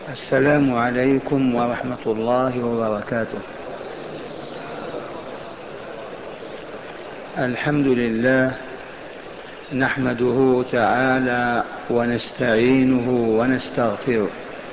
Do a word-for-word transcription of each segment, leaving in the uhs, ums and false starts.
السلام عليكم ورحمة الله وبركاته. الحمد لله نحمده تعالى ونستعينه ونستغفره،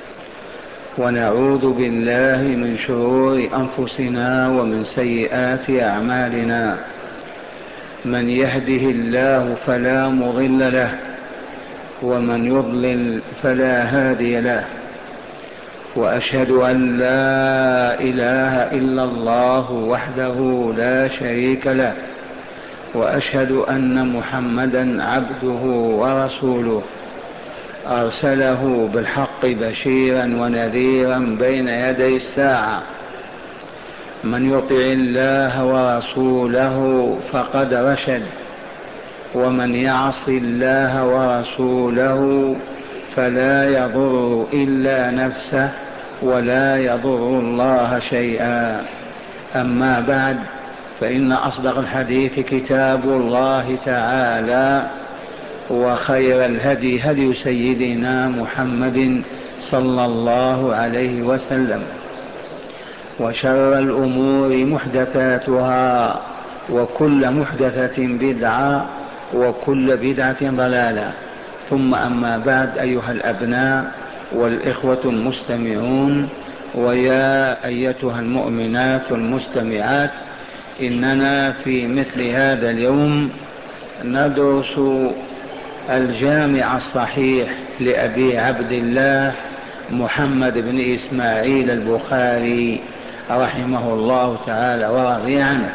ونعوذ بالله من شرور أنفسنا ومن سيئات أعمالنا. من يهده الله فلا مضل له، ومن يضلل فلا هادي له. وأشهد أن لا إله إلا الله وحده لا شريك له، وأشهد أن محمدا عبده ورسوله، أرسله بالحق بشيرا ونذيرا بين يدي الساعة. من يطع الله ورسوله فقد رشد، ومن يعص الله ورسوله فلا يضر إلا نفسه ولا يضر الله شيئا. أما بعد، فإن أصدق الحديث كتاب الله تعالى، وخير الهدي هدي سيدنا محمد صلى الله عليه وسلم، وشر الأمور محدثاتها، وكل محدثة بدعة، وكل بدعة ضلالة. ثم أما بعد، أيها الأبناء والإخوة المستمعون، ويا أيتها المؤمنات المستمعات، إننا في مثل هذا اليوم ندرس الجامع الصحيح لأبي عبد الله محمد بن إسماعيل البخاري رحمه الله تعالى ورضي عنه.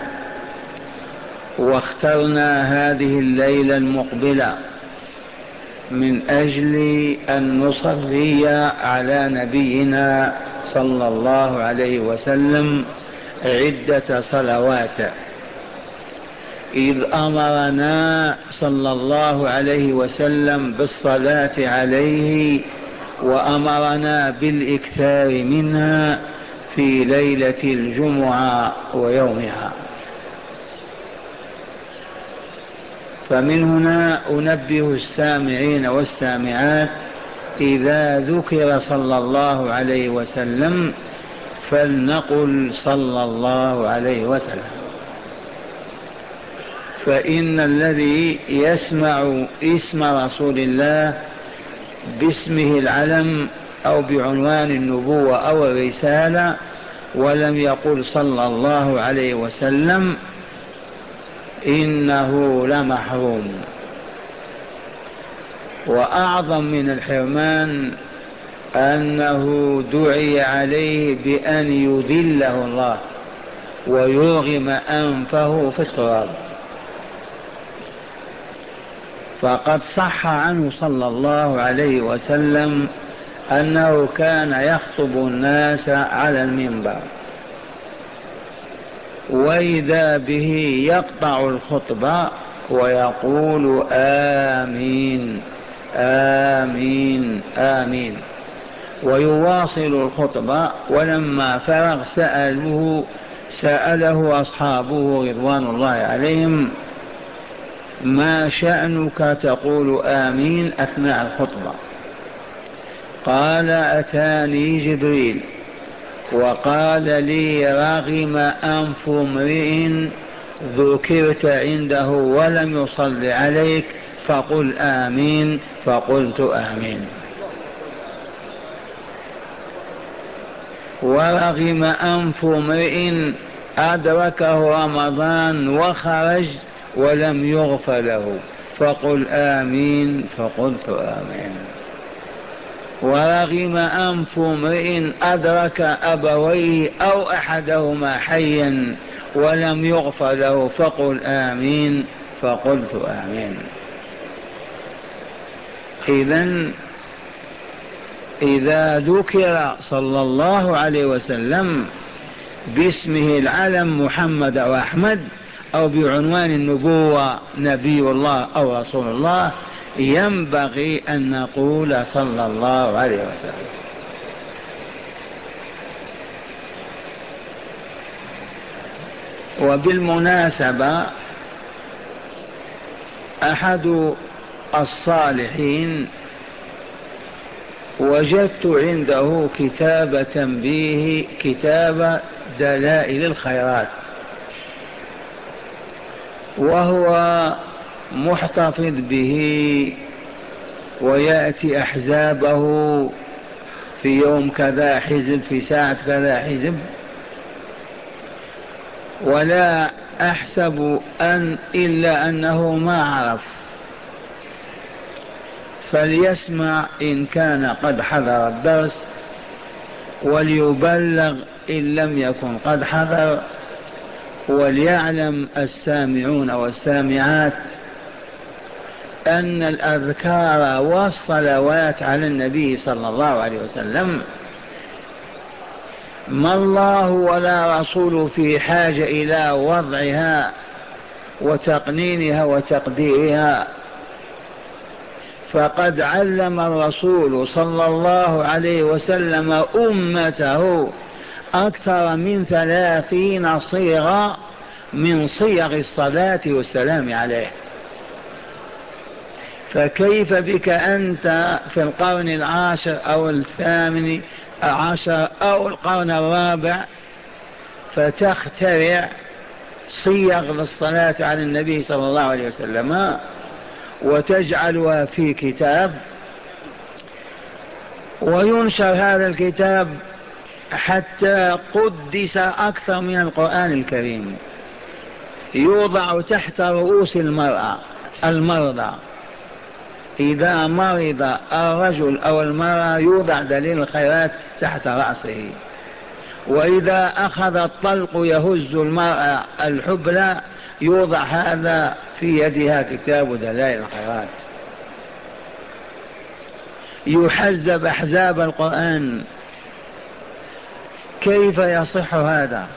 واخترنا هذه الليلة المقبلة من أجل أن نصلي على نبينا صلى الله عليه وسلم عدة صلوات، إذ أمرنا صلى الله عليه وسلم بالصلاة عليه، وأمرنا بالإكثار منها في ليلة الجمعة ويومها. فمن هنا أنبه السامعين والسامعات، إذا ذكر صلى الله عليه وسلم فلنقل صلى الله عليه وسلم، فإن الذي يسمع اسم رسول الله باسمه العلم أو بعنوان النبوة أو الرسالة ولم يقل صلى الله عليه وسلم إنه لمحروم. وأعظم من الحرمان أنه دعي عليه بأن يذله الله ويرغم أنفه في التراب. فقد صح عنه صلى الله عليه وسلم أنه كان يخطب الناس على المنبر، وإذا به يقطع الخطبة ويقول آمين آمين آمين، ويواصل الخطبة. ولما فرغ سأله سأله أصحابه رضوان الله عليهم: ما شأنك تقول آمين أثناء الخطبة؟ قال: أتاني جبريل وقال لي: رغم أنف امرئ ذكرت عنده ولم يصل عليك فقل آمين، فقلت آمين. ورغم أنف امرئ أدركه رمضان وخرج ولم يغفر له فقل آمين، فقلت آمين. ورغم أنف امرئ أدرك أبويه أو أحدهما حيا ولم يغفر له فقل آمين، فقلت آمين. إذن إذا ذكر صلى الله عليه وسلم باسمه العلم محمد أو أحمد، أو بعنوان النبوة نبي الله أو رسول الله، ينبغي أن نقول صلى الله عليه وسلم. وبالمناسبة، أحد الصالحين وجدت عنده كتاب تنبيه، كتاب دلائل الخيرات، وهو محتفظ به، ويأتي أحزابه في يوم كذا حزب، في ساعة كذا حزب، ولا أحسب أن إلا أنه ما عرف، فليسمع إن كان قد حضر الدرس، وليبلغ إن لم يكن قد حضر، وليعلم السامعون والسامعات أن الأذكار والصلوات على النبي صلى الله عليه وسلم ما الله ولا رسول في حاجة إلى وضعها وتقنينها وتقديرها، فقد علم الرسول صلى الله عليه وسلم أمته أكثر من ثلاثين صيغة من صيغ الصلاة والسلام عليه. فكيف بك أنت في القرن العاشر أو الثامن عشر أو القرن الرابع فتخترع صيغ للصلاة على النبي صلى الله عليه وسلم وتجعلها في كتاب، وينشر هذا الكتاب حتى قدس أكثر من القرآن الكريم، يوضع تحت رؤوس المرأة المرضى، إذا مرض الرجل أو المرأة يوضع دليل الخيرات تحت رأسه، وإذا أخذ الطلق يهز المرأة الحبلى يوضع هذا في يدها كتاب دلائل الخيرات، يحزب أحزاب القرآن. كيف يصح هذا؟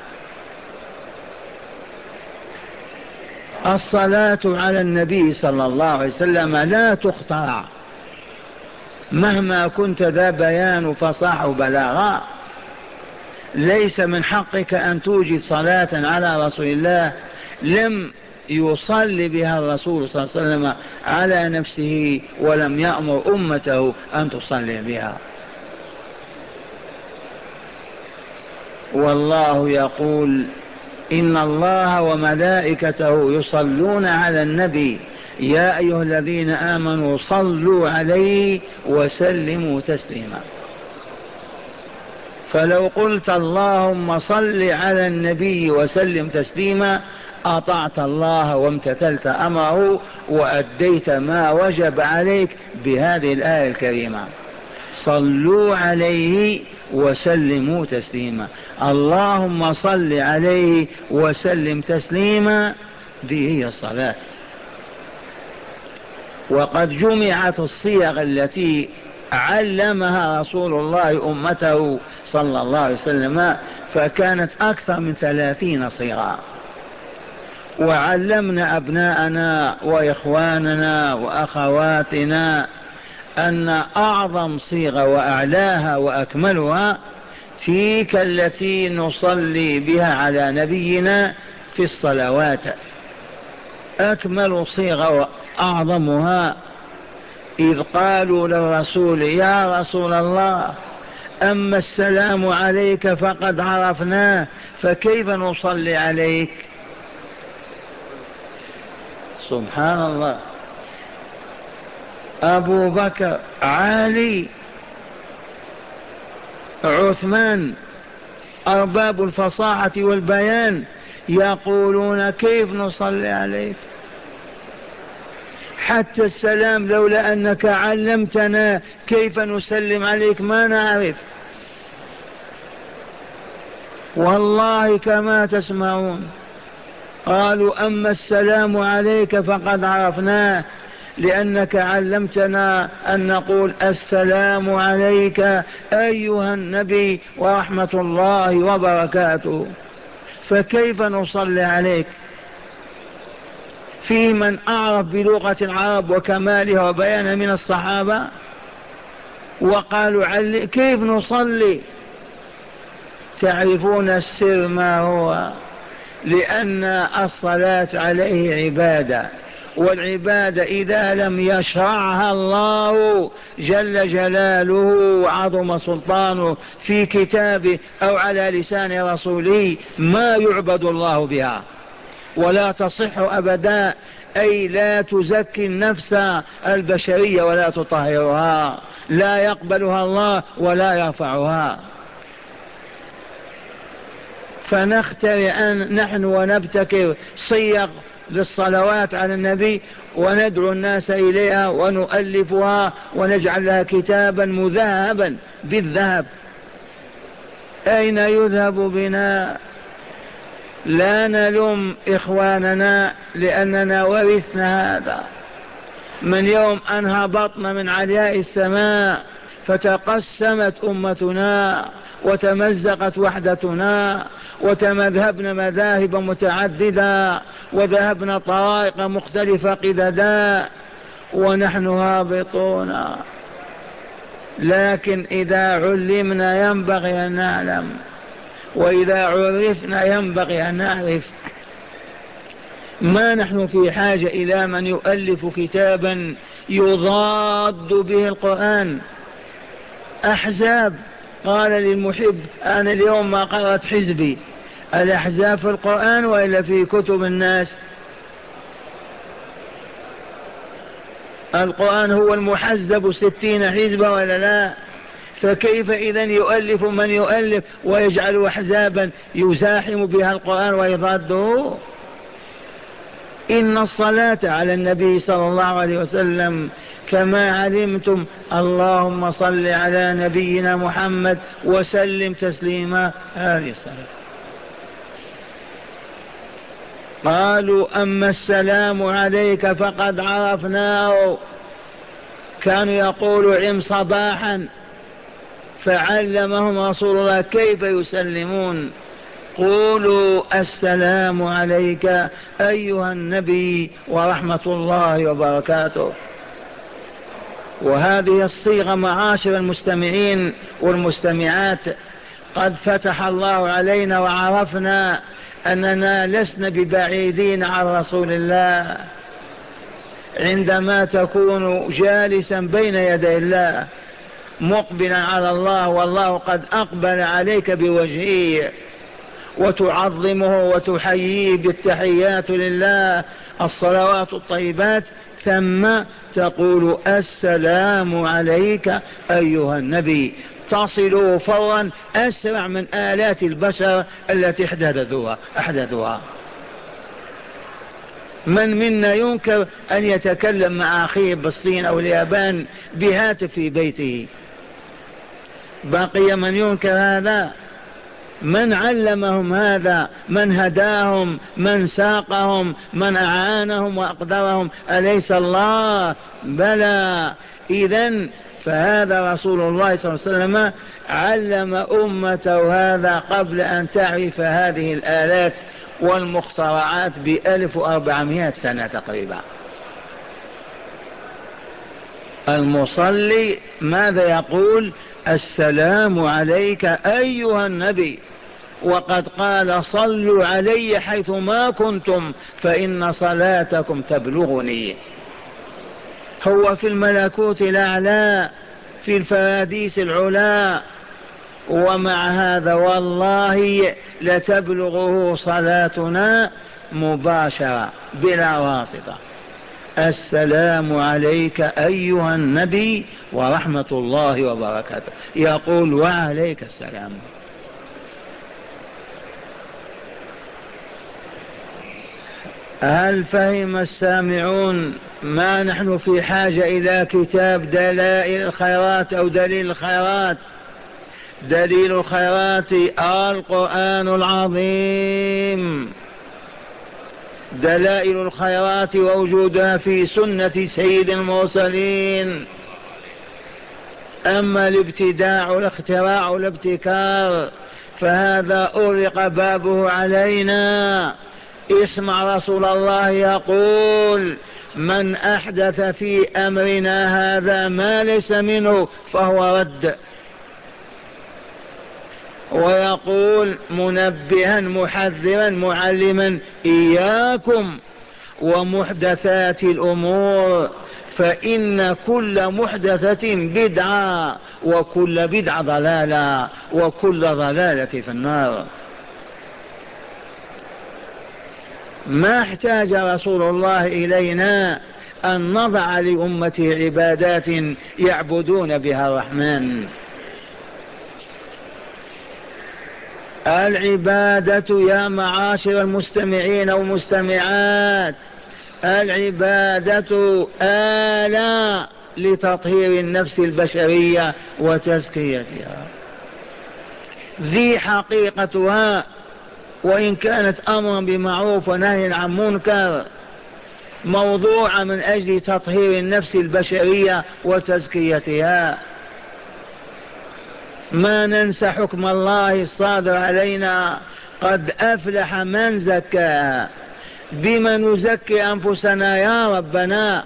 الصلاة على النبي صلى الله عليه وسلم لا تخترع، مهما كنت ذا بيان وفصاحة وبلاغة ليس من حقك أن توجد صلاة على رسول الله لم يصلي بها الرسول صلى الله عليه وسلم على نفسه، ولم يأمر أمته أن تصلي بها. والله يقول إن الله وملائكته يصلون على النبي يا أيها الذين آمنوا صلوا عليه وسلموا تسليما. فلو قلت اللهم صل على النبي وسلم تسليما أطعت الله وامتثلت أمره وأديت ما وجب عليك بهذه الآية الكريمة، صلوا عليه وسلموا تسليما. اللهم صل عليه وسلم تسليما، دي هي الصلاة. وقد جمعت الصيغ التي علمها رسول الله أمته صلى الله عليه وسلم، فكانت أكثر من ثلاثين صيغة، وعلمنا أبناءنا وإخواننا وأخواتنا أن أعظم صيغة وأعلاها وأكملها تلك التي نصلي بها على نبينا في الصلوات. أكمل صيغة وأعظمها إذ قالوا للرسول يا رسول الله أما السلام عليك فقد عرفناه فكيف نصلي عليك؟ سبحان الله. أبو بكر، علي، عثمان، أرباب الفصاحة والبيان يقولون كيف نصلي عليك؟ حتى السلام لولا أنك علمتنا كيف نسلم عليك ما نعرف، والله كما تسمعون. قالوا أما السلام عليك فقد عرفناه لأنك علمتنا أن نقول السلام عليك أيها النبي ورحمة الله وبركاته، فكيف نصلي عليك؟ في من أعرف بلغة العرب وكمالها وبيانها من الصحابة وقالوا علي كيف نصلي؟ تعرفون السر ما هو؟ لأن الصلاة عليه عبادة، والعبادة إذا لم يشرعها الله جل جلاله وعظم سلطانه في كتابه أو على لسان رسوله ما يعبد الله بها ولا تصح أبدا، أي لا تزكي النفس البشرية ولا تطهرها، لا يقبلها الله ولا يرفعها. فنخترع نحن ونبتكر صيغ للصلوات على النبي وندعو الناس إليها ونؤلفها ونجعل لها كتابا مذهبا بالذهب. أين يذهب بنا؟ لا نلوم إخواننا لأننا ورثنا هذا. من يوم أن هبطنا من علياء السماء فتقسمت أمتنا وتمزقت وحدتنا وتمذهبنا مذاهب متعددة وذهبنا طرائق مختلفة قددا ونحن هابطون. لكن إذا علمنا ينبغي أن نعلم، وإذا عرفنا ينبغي أن نعرف. ما نحن في حاجة إلى من يؤلف كتابا يضاد به القرآن. أحزاب قال للمحب أنا اليوم ما قرأت حزبي. الأحزاب في القرآن وإلا في كتب الناس؟ القرآن هو المحزب ستين حزبا ولا لا؟ فكيف إذن يؤلف من يؤلف ويجعل أحزابا يزاحم بها القرآن ويضاده؟ إن الصلاة على النبي صلى الله عليه وسلم كما علمتم، اللهم صل على نبينا محمد وسلم تسليما، هذه الصلاة. قالوا أما السلام عليك فقد عرفناه، كانوا يقول عم صباحا، فعلمهم رسول الله كيف يسلمون. قولوا السلام عليك أيها النبي ورحمة الله وبركاته. وهذه الصيغة معاشر المستمعين والمستمعات قد فتح الله علينا وعرفنا أننا لسنا ببعيدين عن رسول الله. عندما تكون جالسا بين يدي الله مقبلا على الله والله قد أقبل عليك بوجهه وتعظمه وتحييه بالتحيات لله الصلوات الطيبات، ثم تقول السلام عليك أيها النبي، تصل فورا أسرع من آلات البشر التي احدثوها أحدثوها. من منا ينكر أن يتكلم مع أخيه بالصين أو اليابان بهاتف في بيته؟ بقي من ينكر هذا؟ من علمهم هذا؟ من هداهم؟ من ساقهم؟ من أعانهم وأقدرهم؟ أليس الله؟ بلى. إذن فهذا رسول الله صلى الله عليه وسلم علم أمته هذا قبل أن تعرف هذه الآلات والمخترعات بألف وأربعمائة سنة تقريبا. المصلي ماذا يقول؟ السلام عليك أيها النبي، وقد قال صلوا علي حيث ما كنتم فإن صلاتكم تبلغني. هو في الملكوت الأعلى في الفراديس العلا، ومع هذا والله لتبلغه صلاتنا مباشرة بلا واسطة. السلام عليك أيها النبي ورحمة الله وبركاته، يقول وعليك السلام. هل فهم السامعون؟ ما نحن في حاجة إلى كتاب دلائل الخيرات أو دليل الخيرات. دليل الخيرات القرآن العظيم. دلائل الخيرات ووجودها في سنة سيد المرسلين. أما الابتداع والاختراع والابتكار فهذا أغلق بابه علينا. اسمع رسول الله يقول من أحدث في أمرنا هذا ما ليس منه فهو رد. ويقول منبها محذرا معلما إياكم ومحدثات الأمور، فإن كل محدثة بدعة وكل بدعة ضلالة وكل ضلالة في النار. ما احتاج رسول الله إلينا أن نضع لأمته عبادات يعبدون بها الرحمن. العبادة يا معاشر المستمعين والمستمعات، العبادة آلة لتطهير النفس البشرية وتزكيتها، ذي حقيقتها، وإن كانت أمرا بمعروف ونهي عن منكر، موضوع من أجل تطهير النفس البشرية وتزكيتها. ما ننسى حكم الله الصادر علينا: قد أفلح من زكاها. بما نزكي أنفسنا يا ربنا؟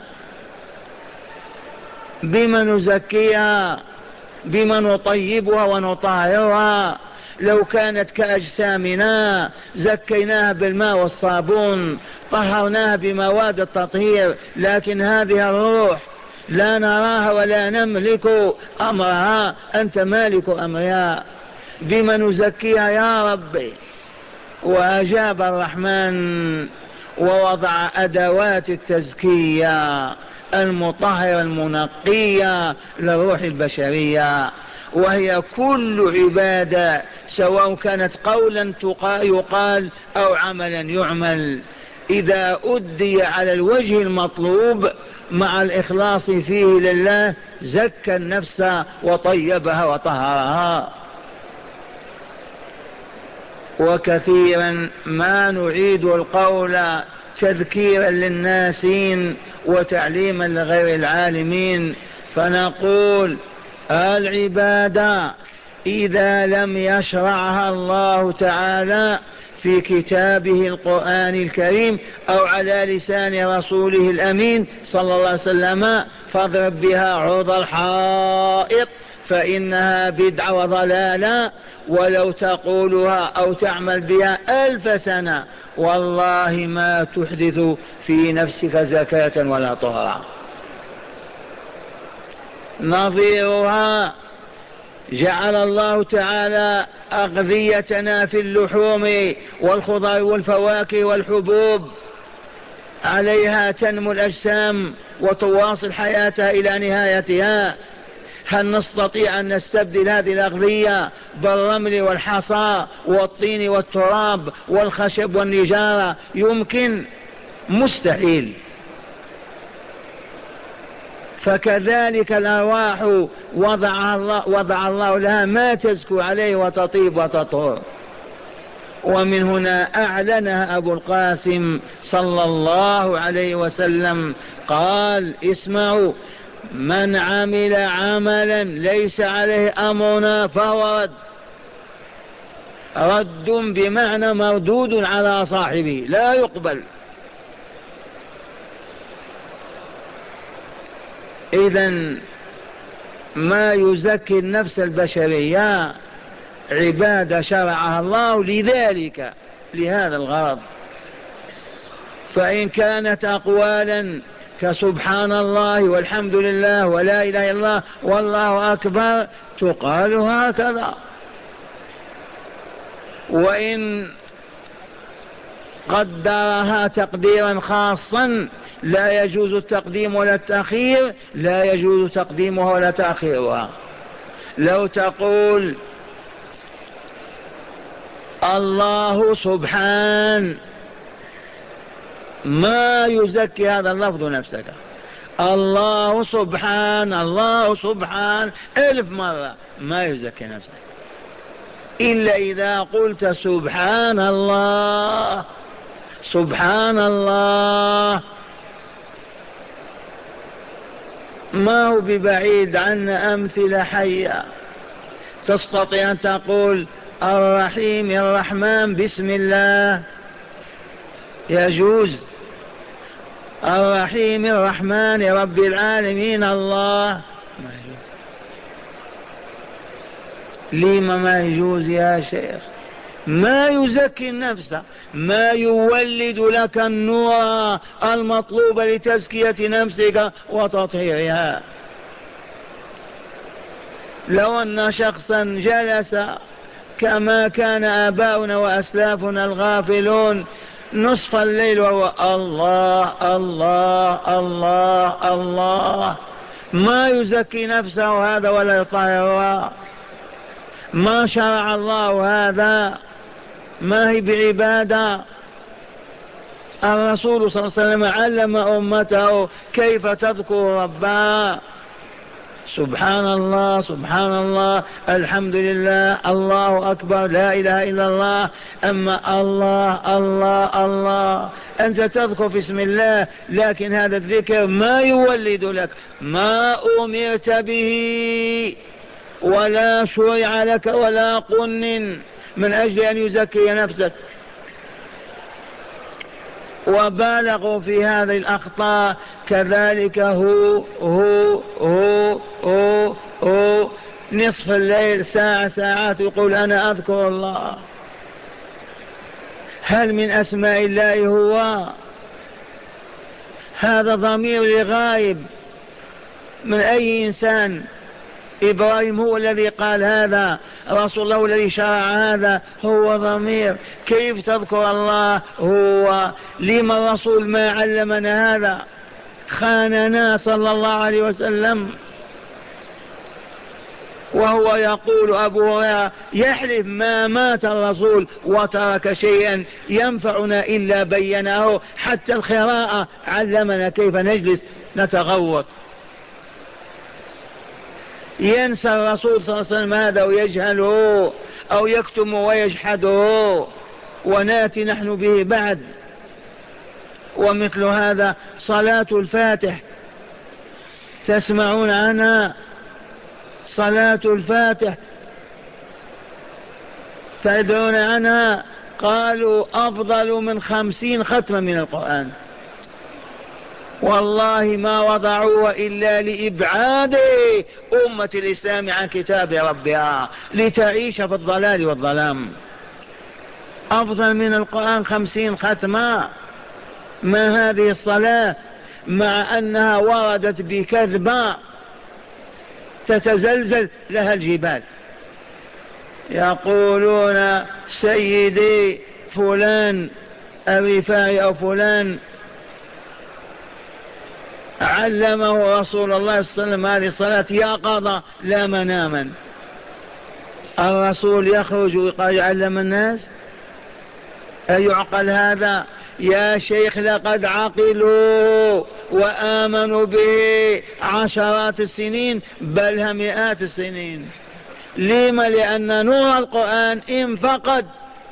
بما نزكيها؟ بما نطيبها ونطهرها؟ لو كانت كأجسامنا زكيناها بالماء والصابون، طهرناها بمواد التطهير، لكن هذه الروح لا نراها ولا نملك أمرها، أنت مالك أمرها. بما نزكيها يا ربي؟ وأجاب الرحمن ووضع أدوات التزكية المطهرة المنقية للروح البشرية، وهي كل عبادة، سواء كانت قولا يقال أو عملا يعمل، إذا أدي على الوجه المطلوب مع الإخلاص فيه لله زكى النفس وطيبها وطهرها. وكثيرا ما نعيد القول تذكيرا للناسين وتعليما لغير العالمين، فنقول: العبادة إذا لم يشرعها الله تعالى في كتابه القرآن الكريم أو على لسان رسوله الأمين صلى الله عليه وسلم، فاضرب بها عرض الحائط، فإنها بدعة وضلالة، ولو تقولها أو تعمل بها ألف سنة والله ما تحدث في نفسك زكاة ولا طهرا. نظيرها: جعل الله تعالى أغذيتنا في اللحوم والخضار والفواكه والحبوب، عليها تنمو الأجسام وتواصل حياتها إلى نهايتها. هل نستطيع أن نستبدل هذه الأغذية بالرمل والحصى والطين والتراب والخشب والنجارة؟ يمكن؟ مستحيل. فكذلك الأرواح وضع الله, وضع الله لها ما تزكو عليه وتطيب وتطهر. ومن هنا أعلنها أبو القاسم صلى الله عليه وسلم، قال: اسمعوا، من عمل عملا ليس عليه أمرنا فهو رد. رد بمعنى مردود على صاحبه، لا يقبل. إذن ما يزكي النفس البشرية عبادة شرعها الله لذلك، لهذا الغرض. فإن كانت أقوالا كسبحان الله والحمد لله ولا إله إلا الله والله أكبر تقال هكذا، وإن قدرها تقديرا خاصا لا يجوز التقديم ولا التأخير، لا يجوز تقديمها ولا تأخيرها. لو تقول الله سبحان، ما يزكي هذا اللفظ نفسك. الله سبحان، الله سبحان ألف مرة، ما يزكي نفسك، إلا إذا قلت سبحان الله سبحان الله. ما هو ببعيد عنا أمثلة حية. تستطيع أن تقول الرحيم الرحمن بسم الله، يجوز. الرحيم الرحمن رب العالمين الله، ما يجوز. لما ما يجوز يا شيخ؟ ما يزكي النفس، ما يولد لك النور المطلوب لتزكية نفسك وتطهيرها. لو أن شخصا جلس كما كان آباؤنا وأسلافنا الغافلون نصف الليل وهو الله الله الله الله، ما يزكي نفسه هذا ولا يطهرها، ما شرع الله هذا، ما هي بعبادة. الرسول صلى الله عليه وسلم علم أمته كيف تذكر ربها. سبحان الله سبحان الله الحمد لله الله أكبر لا إله إلا الله. أما الله الله الله أنت تذكر في اسم الله، لكن هذا الذكر ما يولد لك ما أمرت به ولا شرع لك ولا قن من أجل أن يزكي نفسك. وبالغوا في هذه الأخطاء. كذلك هو هو هو هو, هو نصف الليل ساعة ساعات يقول أنا أذكر الله. هل من أسماء الله هو؟ هذا ضمير لغايب من أي إنسان؟ إبراهيم هو الذي قال هذا، رسول الله الذي شرع هذا، هو ضمير. كيف تذكر الله؟ هو. لما الرسول ما علمنا هذا؟ خاننا صلى الله عليه وسلم. وهو يقول أبو هريرة يحلف ما مات الرسول وترك شيئا ينفعنا إلا بيناه، حتى القراءة علمنا كيف نجلس نتغوط. ينسى الرسول صلى الله عليه وسلم هذا ويجهله أو يكتم ويجحده، وناتي نحن به بعد. ومثل هذا صلاة الفاتح تسمعون عنها؟ صلاة الفاتح تدعون عنها؟ قالوا أفضل من خمسين ختمة من القرآن. والله ما وضعوه إلا لإبعاد أمة الإسلام عن كتاب ربها لتعيش في الضلال والظلام. أفضل من القرآن خمسين ختمة. ما هذه الصلاة مع أنها وردت بكذبة تتزلزل لها الجبال. يقولون سيدي فلان الرفاعي أو فلان علمه رسول الله صلى الله عليه وسلم هذه الصلاة يقظة لا مناما. الرسول يخرج ويقال يعلم الناس؟ أيعقل هذا؟ يا شيخ لقد عقلوا وآمنوا به عشرات السنين بل مئات السنين. لما؟ لأن نور القرآن انفقد.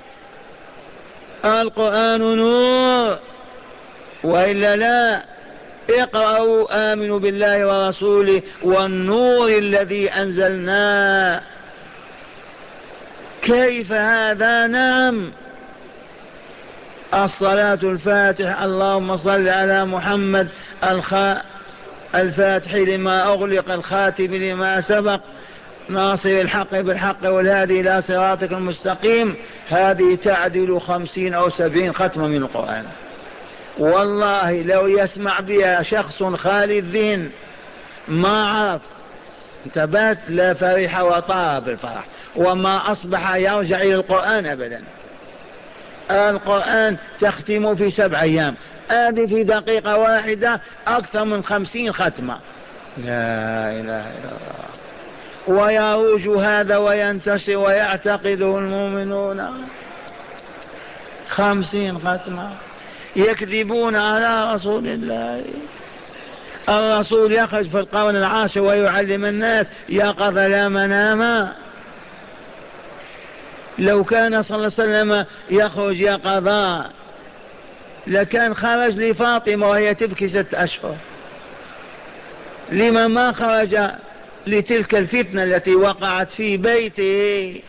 القرآن نور وإلا لا. اقرأوا آمنوا بالله ورسوله والنور الذي أنزلناه. كيف هذا؟ نعم. الصلاة الفاتح اللهم صل على محمد الخاء الفاتح لما أغلق الخاتم لما سبق ناصر الحق بالحق والهادي إلى صراطك المستقيم. هذه تعدل خمسين أو سبعين ختمة من القرآن. والله لو يسمع بها شخص خالي الذهن ما عرف انتبهت لا فرح وطار بالفرح وما أصبح يرجع إلى القرآن أبدا. القرآن تختم في سبع أيام، هذه في دقيقة واحدة أكثر من خمسين ختمة. لا إله إلا الله. ويروج هذا وينتشر ويعتقده المؤمنون. خمسين ختمة يكذبون على رسول الله. الرسول يخرج في القرن العاشر ويعلم الناس يقظ لا مناما. لو كان صلى الله عليه وسلم يخرج يقظا لكان خرج لفاطمة وهي تبكي ست أشهر. لما ما خرج لتلك الفتنة التي وقعت في بيته؟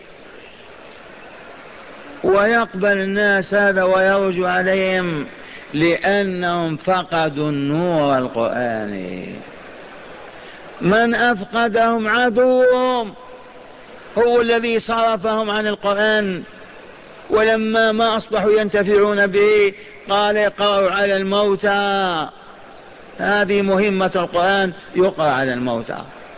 ويقبل الناس هذا ويرجع عليهم لأنهم فقدوا النور القرآني. من أفقدهم؟ عدوهم، هو الذي صرفهم عن القرآن. ولما ما أصبحوا ينتفعون به قال اقرأوا على الموتى. هذه مهمة القرآن، يقرأ على الموتى.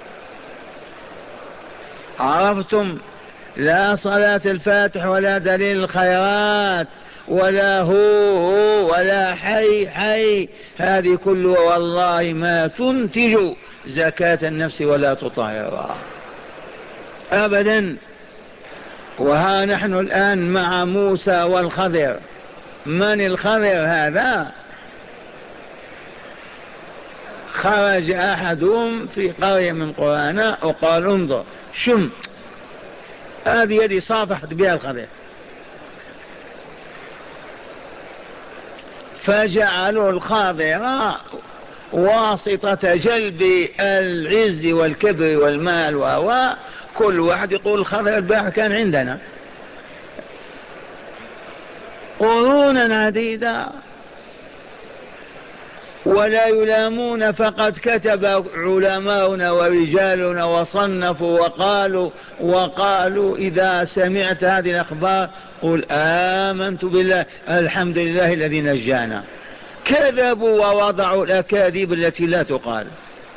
عرفتم؟ لا صلاة الفاتح ولا دليل الخيرات ولا هو ولا حي حي، هذه كلها والله ما تنتج زكاة النفس ولا تطهرها أبدا. وها نحن الآن مع موسى والخضر. من الخضر هذا؟ خرج أحدهم في قرية من قرانا وقال انظر شم، هذه يدي صافحت بها الخضر، فجعلوا الخاضر واسطة جلب العز والكبر والمال، وهو كل واحد يقول الخضر البارح كان عندنا قرونا عديدة. ولا يلامون، فقد كتب علماؤنا ورجالنا وصنفوا وقالوا وقالوا إذا سمعت هذه الأخبار قل آمنت بالله الحمد لله الذي نجانا. كذبوا ووضعوا الأكاذيب التي لا تقال.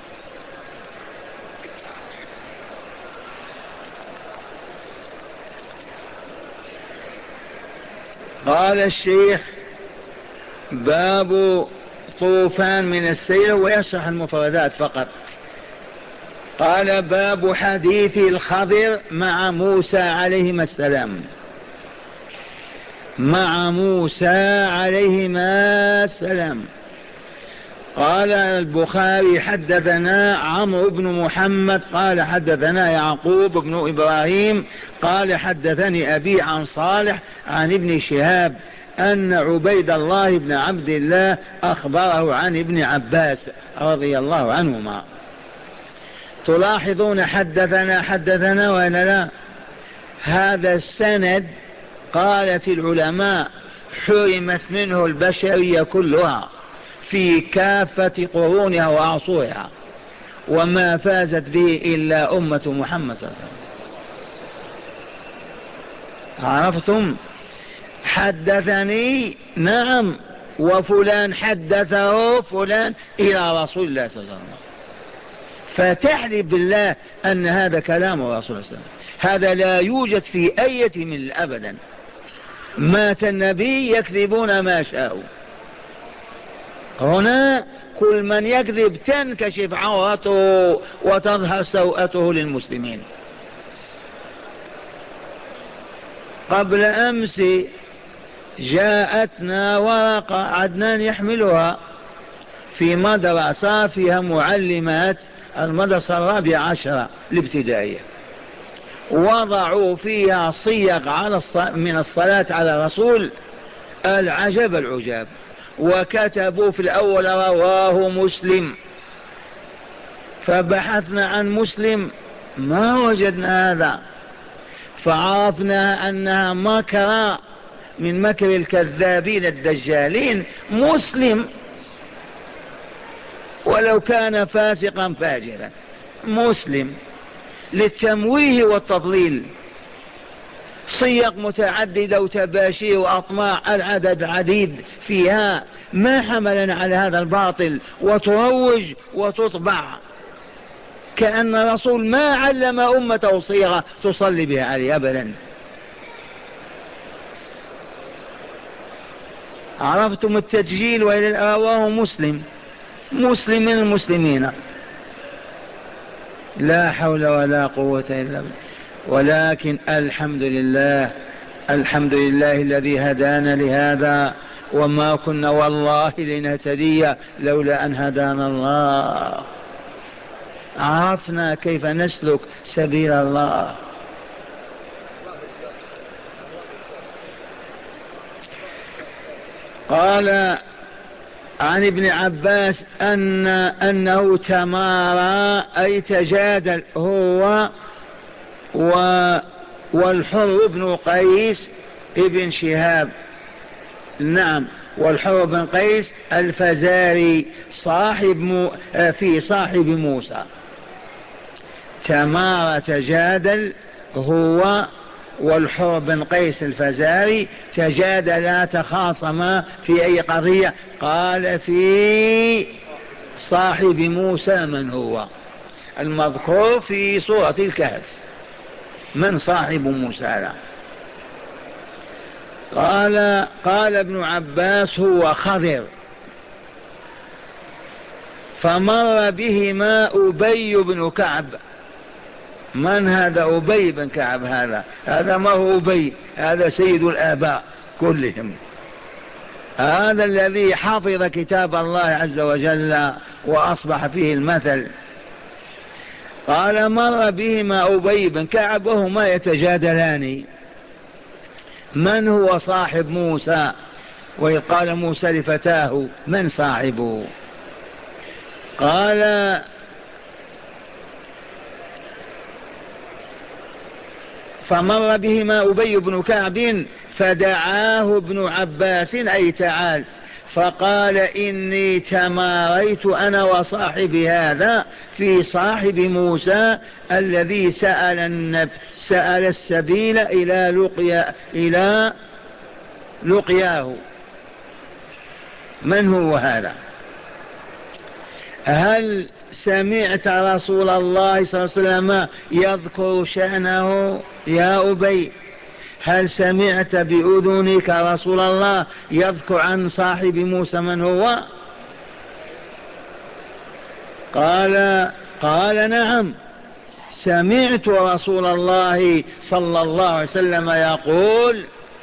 قال الشيخ باب طوفان من السيل، ويشرح المفردات فقط. قال باب حديث الخضر مع موسى عليهما السلام. مع موسى عليهما السلام. قال البخاري حدثنا عمرو بن محمد قال حدثنا يعقوب بن إبراهيم قال حدثني أبي عن صالح عن ابن شهاب أن عبيد الله بن عبد الله أخبره عن ابن عباس رضي الله عنهما. تلاحظون حدثنا حدثنا وأنا لا، هذا السند قالت العلماء حرمت منه البشرية كلها في كافة قرونها وعصورها، وما فازت به إلا أمة محمد صلى الله عليه وسلم. عرفتم؟ حدثني نعم، وفلان حدثه فلان إلى رسول الله صلى الله عليه وسلم، فتحلف بالله أن هذا كلام رسول الله صلى الله عليه وسلم. هذا لا يوجد في أية من أبدا. مات النبي يكذبون ما شاءوا. هنا كل من يكذب تنكشف عورته وتظهر سوءته للمسلمين. قبل أمس جاءتنا ورقة عدنان يحملها في مدرسة فيها معلمات المدرسة الرابعة عشرة الابتدائية، وضعوا فيها صيغ على من الصلاة على الرسول العجب العجاب، وكتبوا في الأول رواه مسلم. فبحثنا عن مسلم ما وجدنا هذا، فعرفنا أنها مكر من مكر الكذابين الدجالين. مسلم ولو كان فاسقا فاجرا، مسلم للتمويه والتضليل. صيغ متعددة وتباشير وأطماع العدد عديد فيها، ما حملنا على هذا الباطل وتروج وتطبع كأن الرسول ما علم أمته صيغة تصلي بها عليه أبدا. عرفتم التسجيل؟ وإلى رواه مسلم، مسلم من المسلمين. لا حول ولا قوة إلا بالله. ولكن الحمد لله، الحمد لله الذي هدانا لهذا، وما كنا والله لنهتدي لولا أن هدانا الله. عرفنا كيف نسلك سبيل الله. قال عن ابن عباس أن أنه تمارى أي تجادل هو و والحر بن قيس ابن شهاب. نعم، والحر بن قيس الفزاري صاحب م... في صاحب موسى. تمارى تجادل هو والحر بن قيس الفزاري تجادلا تخاصما في أي قضية؟ قال في صاحب موسى من هو المذكور في سورة الكهف، من صاحب موسى له؟ قال قال ابن عباس هو خضر. فمر بهما أبي بن كعب. من هذا أبي بن كعب؟ هذا هذا ما هو أبي، هذا سيد الآباء كلهم، هذا الذي حفظ كتاب الله عز وجل وأصبح فيه المثل. قال مر بهما أبي بن كعب وهما يتجادلان من هو صاحب موسى، وإذ قال موسى لفتاه من صاحبه؟ قال فمر بهما أبي بن كعب فدعاه ابن عباس أي تعال، فقال إني تماريت أنا وصاحبي هذا في صاحب موسى الذي سأل النب سأل السبيل إلى لقيا إلى لقياه. من هو هذا؟ هل سمعت رسول الله صلى الله عليه وسلم يذكر شأنه يا أبي؟ هل سمعت بأذنك رسول الله يذكر عن صاحب موسى من هو؟ قال قال نعم، سمعت رسول الله صلى الله عليه وسلم يقول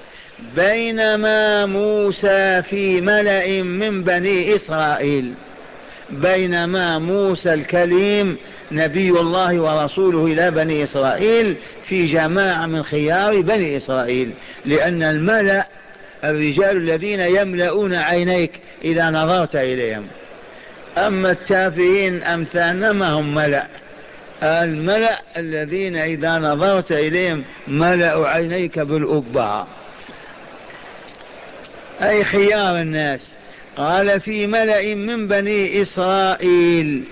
بينما موسى في ملأ من بني إسرائيل، بينما موسى الكليم نبي الله ورسوله إلى بني إسرائيل في جماعة من خيار بني إسرائيل، لأن الملأ الرجال الذين يملؤون عينيك إذا نظرت إليهم، أما التافهين أمثالنا ما هم ملأ. الملأ الذين إذا نظرت إليهم ملأوا عينيك بالأبعة، أي خيار الناس. قال في ملأ من بني إسرائيل.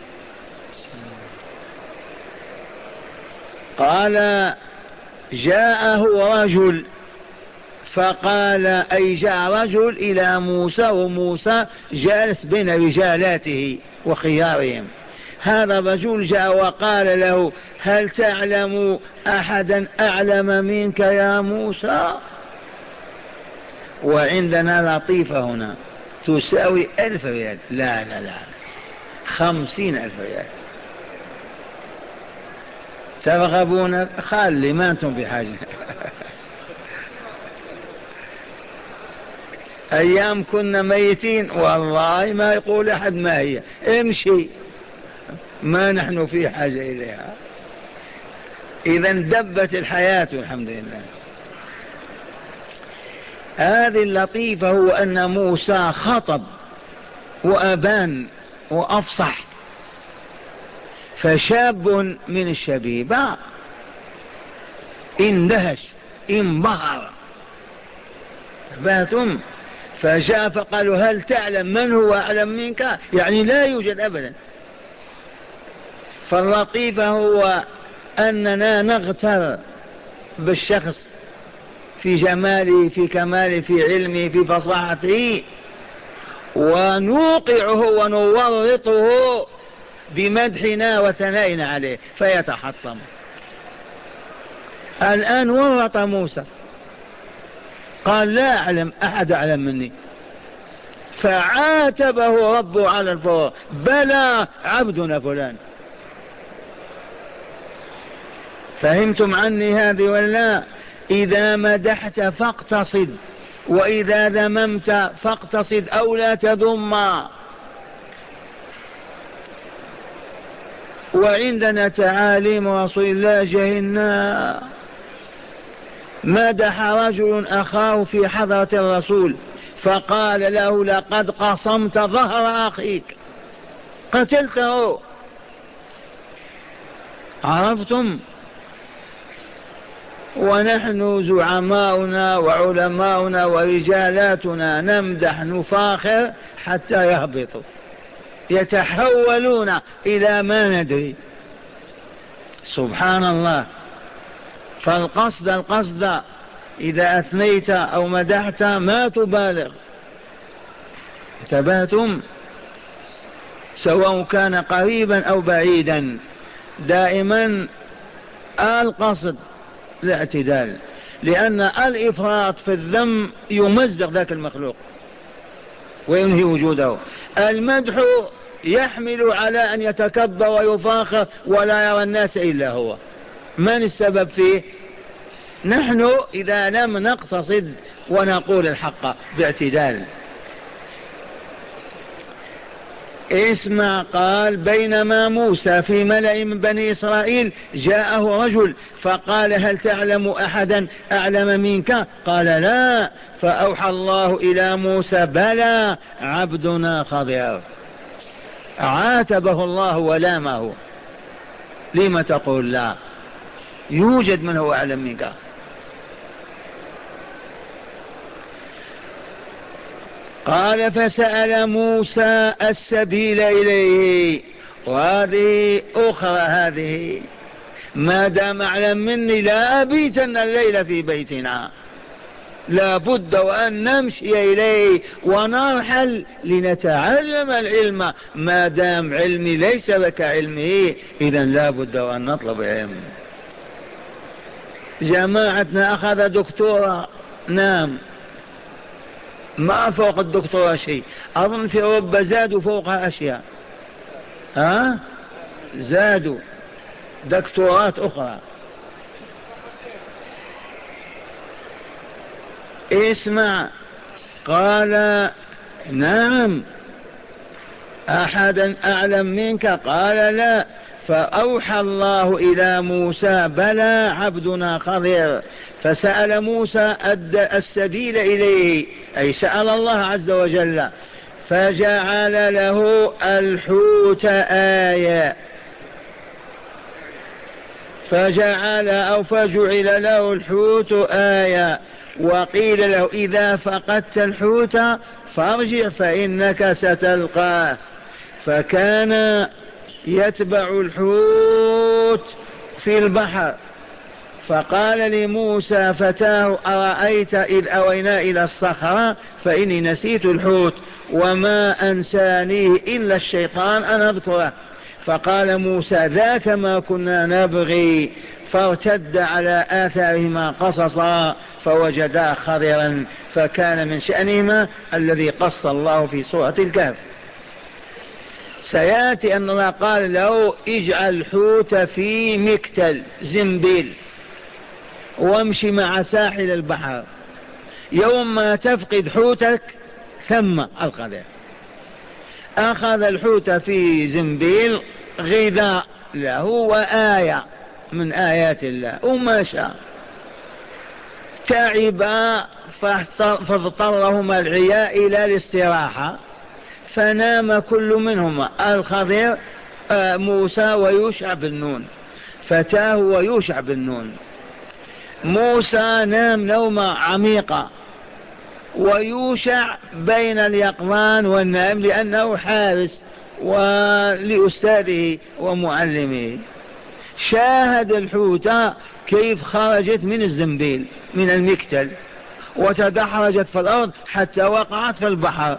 قال جاءه رجل فقال أي جاء رجل إلى موسى وموسى جالس بين رجالاته وخيارهم. هذا الرجل جاء وقال له هل تعلم أحدا أعلم منك يا موسى؟ وعندنا لطيفة هنا تساوي ألف ريال، لا لا لا خمسين ألف ريال. ترغبون؟ خلي ما أنتم بحاجة. أيام كنا ميتين والله ما يقول أحد ما هي، امشي، ما نحن في حاجة إليها. إذا دبت الحياة الحمد لله. هذه اللطيفة هو أن موسى خطب وأبان وأفصح، فشاب من الشبيبة اندهش انبهر باتم، فجاء فقالوا هل تعلم من هو أعلم منك؟ يعني لا يوجد أبدا. فاللطيفة هو أننا نغتر بالشخص في جماله في كماله في علمه في فصاحته، ونوقعه ونورطه بمدحنا وثنائنا عليه فيتحطم. الآن ورط موسى قال لا أعلم أحد أعلم مني، فعاتبه ربه على الفور بلى عبدنا فلان. فهمتم عني هذه ولا؟ إذا مدحت فاقتصد، وإذا ذممت فاقتصد أو لا تذم. وعندنا تعاليم رسول الله جهلنا. مدح رجل أخاه في حضرة الرسول فقال له لقد قصمت ظهر أخيك، قتلته. عرفتم؟ ونحن زعماؤنا وعلماؤنا ورجالاتنا نمدح نفاخر حتى يهبطوا، يتحولون إلى ما ندري. سبحان الله. فالقصد القصد إذا أثنيت أو مدحت ما تبالغ. انتبهتم؟ سواء كان قريبا أو بعيدا، دائما القصد الاعتدال، لأن الإفراط في الذم يمزق ذاك المخلوق وينهي وجوده. المدح يحمل على أن يتكبر ويفاخر ولا يرى الناس إلا هو. من السبب فيه؟ نحن إذا لم نقتصد ونقول الحق باعتدال. اسمع، قال بينما موسى في ملأ من بني إسرائيل جاءه رجل فقال هل تعلم أحدا أعلم منك؟ قال لا. فأوحى الله إلى موسى بلى عبدنا خضر. عاتبه الله ولامه. لم تقول لا؟ يوجد من هو أعلم منك. قال فسأل موسى السبيل إليه. وهذه أخرى، هذه ما دام أعلم مني لا أبيتن الليل في بيتنا، لا بد وأن نمشي إليه ونرحل لنتعلم العلم. ما دام علمي ليس لك علمه إذن لا بد وأن نطلب علم. جماعتنا أخذ دكتورة، نعم، ما فوق الدكتورة شيء. أظن في أوروبا زادوا فوقها أشياء، ها زادوا دكتورات أخرى. اسمع، قال نعم أحدا أعلم منك؟ قال لا. فأوحى الله إلى موسى بلى عبدنا خضر. فسأل موسى السبيل إليه، أي سأل الله عز وجل، فجعل له الحوت آية. فجعل أو فجعل له الحوت آية. وقيل له إذا فقدت الحوت فارجع فإنك ستلقاه. فكان يتبع الحوت في البحر. فقال لموسى فتاه أرأيت إذ أوينا إلى الصخرة فإني نسيت الحوت وما أنسانيه إلا الشيطان أن أذكره. فقال موسى ذاك ما كنا نبغي. فارتد على آثارهما قصصا فوجدا خضرا. فكان من شأنهما الذي قص الله في سورة الكهف. سيأتي أن الله قال له اجعل الحوت في مكتل زنبيل وامشي مع ساحل البحر، يوم ما تفقد حوتك ثم الخضر. أخذ الحوت في زنبيل غذاء له وآية من آيات الله ومشى. تعبا فاضطرهما العياء إلى الاستراحة فنام كل منهما، الخضر موسى ويوشع بن نون، فتاه ويوشع بن نون. موسى نام نومة عميقة ويوشع بين اليقظان والنائم لأنه حارس ولأستاذه ومعلمه. شاهد الحوتة كيف خرجت من الزنبيل من المكتل وتدحرجت في الأرض حتى وقعت في البحر.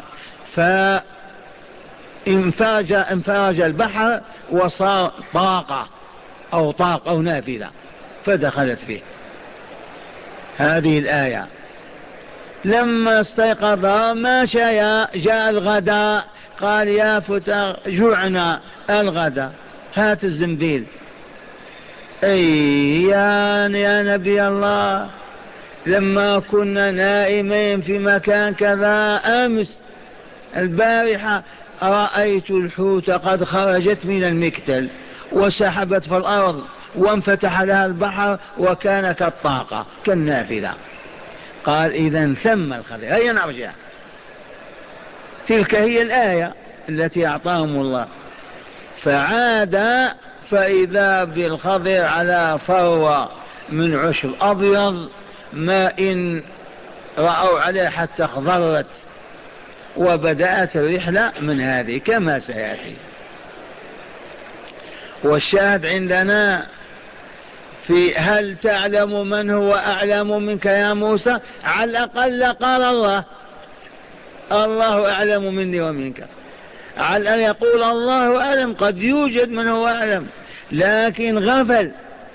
فانفرج انفرج البحر وصار طاقة أو طاق أو نافذة فدخلت فيه. هذه الآية. لما استيقظ ماشى جاء الغداء قال يا فتى جوعنا الغداء هات الزنبيل. اي يا, يا نبي الله لما كنا نائمين في مكان كذا أمس البارحة رأيت الحوت قد خرجت من المكتل وسحبت في الأرض وانفتح لها البحر وكان كالطاقة كالنافذة. قال إذن ثم الخضر. هيا نرجع. تلك هي الآية التي أعطاهم الله. فعاد فإذا بالخضر على فروة من عشب أبيض ما إن رأوا عليه حتى اخضرت. وبدأت الرحلة من هذه كما سيأتي. والشاهد عندنا في هل تعلم من هو أعلم منك يا موسى؟ على الأقل قال الله الله أعلم مني ومنك، على أن يقول الله أعلم، قد يوجد من هو أعلم، لكن غفل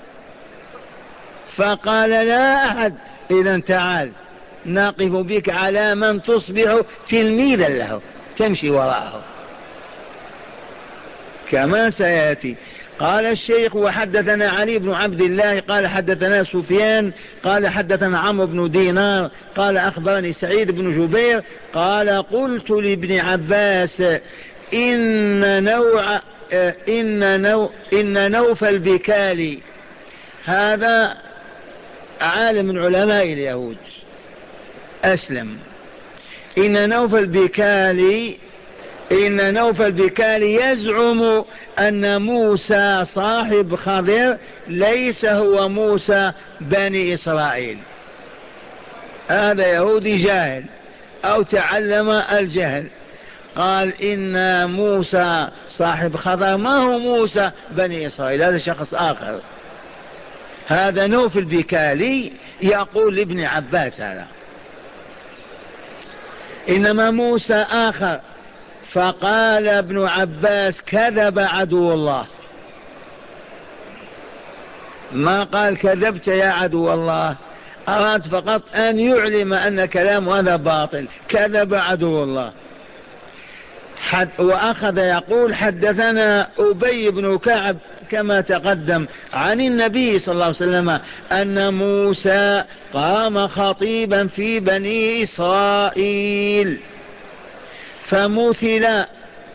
فقال لا أحد. إذن تعال نقف بك على من تصبح تلميذا له تمشي وراءه كما سيأتي. قال الشيخ وحدثنا علي بن عبد الله قال حدثنا سفيان قال حدثنا عمرو بن دينار قال أخبرني سعيد بن جبير قال قلت لابن عباس إن نوع إن, نو إن نوف البكالي، هذا عالم من علماء اليهود أسلم، إن نوف البكالي إن نوف البكالي يزعم أن موسى صاحب خضر ليس هو موسى بني إسرائيل. هذا يهودي جاهل أو تعلم الجهل، قال إن موسى صاحب خضر ما هو موسى بني إسرائيل، هذا شخص آخر. هذا نوف البكالي يقول لابن عباس هذا إنما موسى آخر. فقال ابن عباس كذب عدو الله، ما قال كذبت يا عدو الله، أراد فقط أن يعلم أن كلام هذا باطل، كذب عدو الله. حد وأخذ يقول حدثنا أبي بن كعب كما تقدم عن النبي صلى الله عليه وسلم أن موسى قام خطيبا في بني إسرائيل فمثل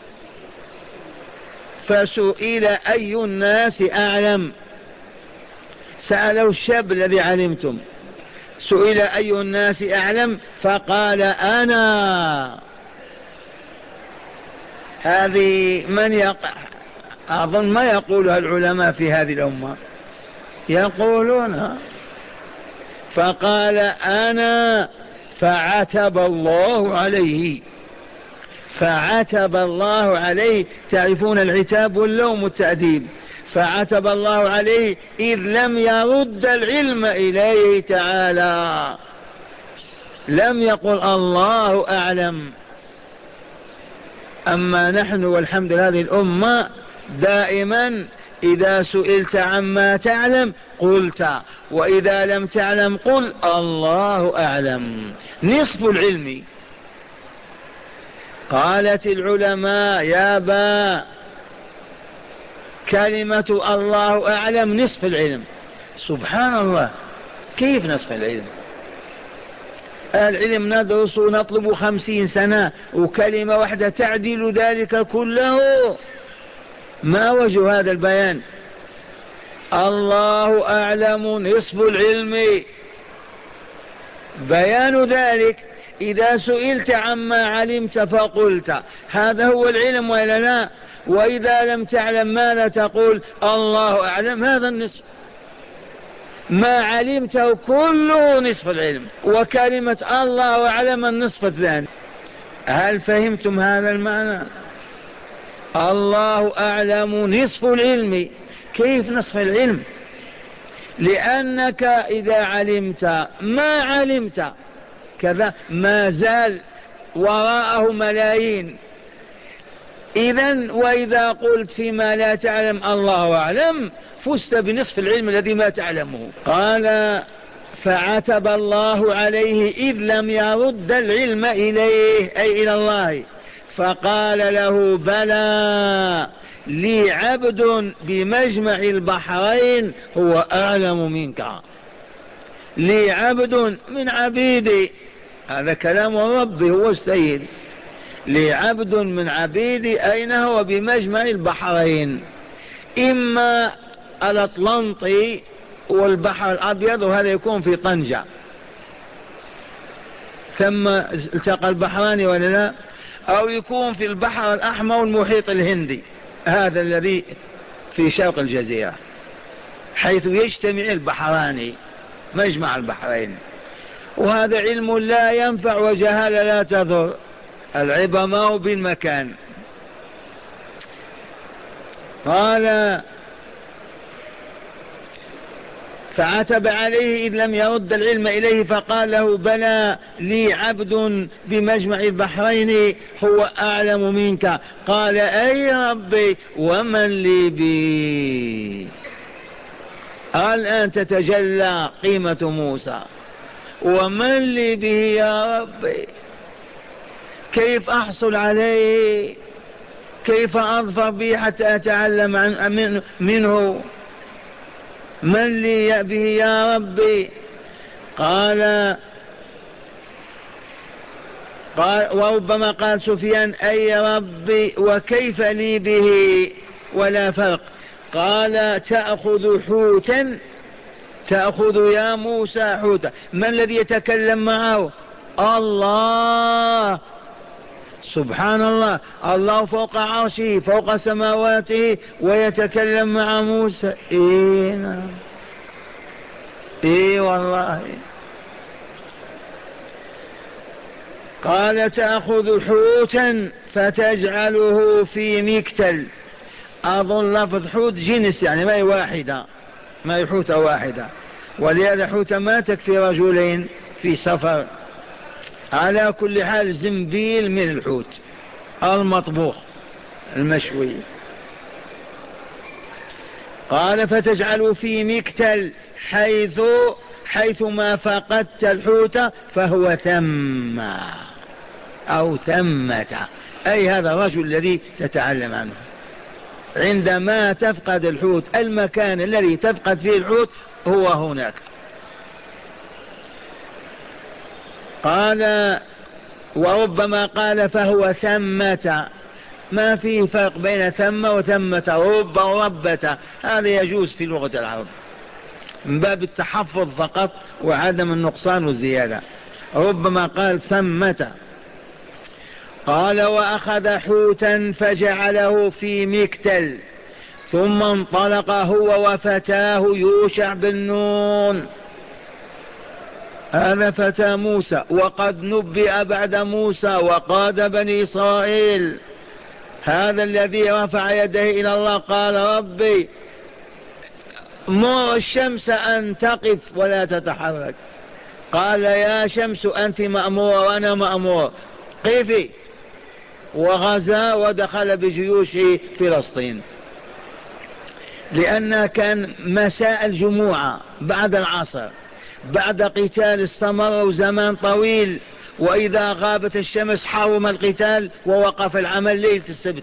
فسئل أي الناس أعلم، سأله الشاب الذي علمتم، سئل أي الناس أعلم فقال أنا. هذه من يقع أظن ما يقولها العلماء في هذه الأمة، يقولون. فقال أنا فعتب الله عليه، فعتب الله عليه. تعرفون العتاب واللوم والتأديب. فعتب الله عليه إذ لم يرد العلم إليه تعالى، لم يقل الله أعلم. أما نحن والحمد لله هذه الأمة دائما إذا سئلت عما تعلم قلت، وإذا لم تعلم قل الله أعلم، نصف العلم. قالت العلماء يا با كلمة الله أعلم نصف العلم. سبحان الله، كيف نصف العلم؟ العلم ندرس ونطلب خمسين سنة وكلمة واحدة تعدل ذلك كله. ما وجه هذا البيان؟ الله أعلم نصف العلم. بيان ذلك إذا سئلت عما علمت فقلت هذا هو العلم وإلا لا؟ وإذا لم تعلم ماذا تقول؟ الله أعلم، هذا النصف. ما علمته كله نصف العلم، وكلمة الله أعلم النصف الثاني. هل فهمتم هذا المعنى؟ الله أعلم نصف العلم. كيف نصف العلم؟ لأنك إذا علمت ما علمت كذا ما زال وراءه ملايين. إذن وإذا قلت فيما لا تعلم الله أعلم فزت بنصف العلم الذي ما تعلمه. قال فعتب الله عليه إذ لم يرد العلم إليه أي إلى الله، فقال له بلى لي عبد بمجمع البحرين هو أعلم منك، لي عبد من عبيدي، هذا كلام الرب هو السيد، لي عبد من عبيدي أين هو؟ بمجمع البحرين، إما الأطلنطي والبحر الأبيض، وهذا يكون في طنجة، ثم التقى البحران ولا لا، أو يكون في البحر الأحمر والمحيط الهندي، هذا الذي في شرق الجزيرة حيث يجتمع البحران، مجمع البحرين. وهذا علم لا ينفع وجهالة لا تضر، العظماء بالمكان. قال فعتب عليه إذ لم يرد العلم إليه، فقال له بلى لي عبد بمجمع البحرين هو أعلم منك. قال أي ربي ومن لي بي؟ الآن تتجلى قيمة موسى، ومن لي به يا ربي؟ كيف أحصل عليه؟ كيف أظفر به حتى أتعلم عن منه؟ من لي به يا ربي؟ قال قال وربما قال سفيان أي ربي وكيف لي به ولا فرق. قال تأخذ حوتا، تأخذ يا موسى حوتا. من الذي يتكلم معه؟ الله سبحان الله، الله فوق عرشه فوق سماواته ويتكلم مع موسى. إيه نعم، إيه والله. قال تأخذ حوتا فتجعله في مكتل. أظن لفظ حوت جنس، يعني ما هي واحدة، ما هي حوتة واحدة، ولهذا حوتة ما تكفي رجلين في سفر. على كل حال زنبيل من الحوت المطبوخ المشوي. قال فتجعل في مكتل حيث حيث ما فقدت الحوت فهو ثم أو ثمة، أي هذا الرجل الذي تتعلم عنه. عندما تفقد الحوت، المكان الذي تفقد فيه الحوت هو هناك. قال وربما قال فهو ثمة، ما فيه فرق بين ثم وثمة، رب وربة، هذا يجوز في لغة العرب من باب التحفظ فقط وعدم النقصان والزيادة. ربما قال ثمة. قال وأخذ حوتا فجعله في مكتل ثم انطلق هو وفتاه يوشع بن نون. هذا فتى موسى وقد نبئ بعد موسى وقاد بني إسرائيل. هذا الذي رفع يده إلى الله قال ربي مر الشمس أن تقف ولا تتحرك. قال يا شمس أنت مأمورة وأنا مأمور، قفي. وغزا ودخل بجيوشه فلسطين، لأن كان مساء الجمعة بعد العصر، بعد قتال استمر زمان طويل، وإذا غابت الشمس حرم القتال ووقف العمل ليلة السبت،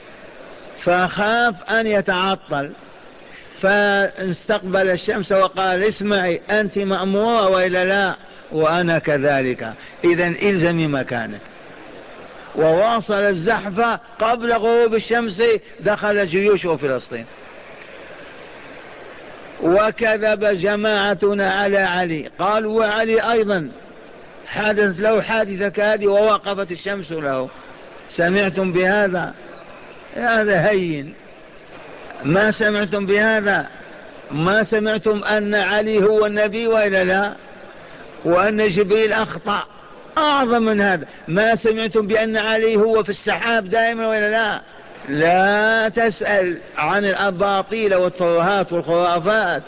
فخاف أن يتعطل، فاستقبل الشمس وقال اسمعي أنت مأمورة وإلا لا؟ وأنا كذلك، إذن إلزمي مكانك. وواصل الزحف قبل غروب الشمس دخل جيوشه فلسطين. وكذب جماعتنا على علي، قالوا وعلي أيضا حدث له حادثة كهذه ووقفت الشمس له. سمعتم بهذا؟ هذا هين. ما سمعتم بهذا؟ ما سمعتم أن علي هو النبي وإلا لا؟ وأن جبريل أخطأ؟ أعظم من هذا، ما سمعتم بأن علي هو في السحاب دائما وإلا لا؟ لا تسأل عن الأباطيل والترهات والخرافات.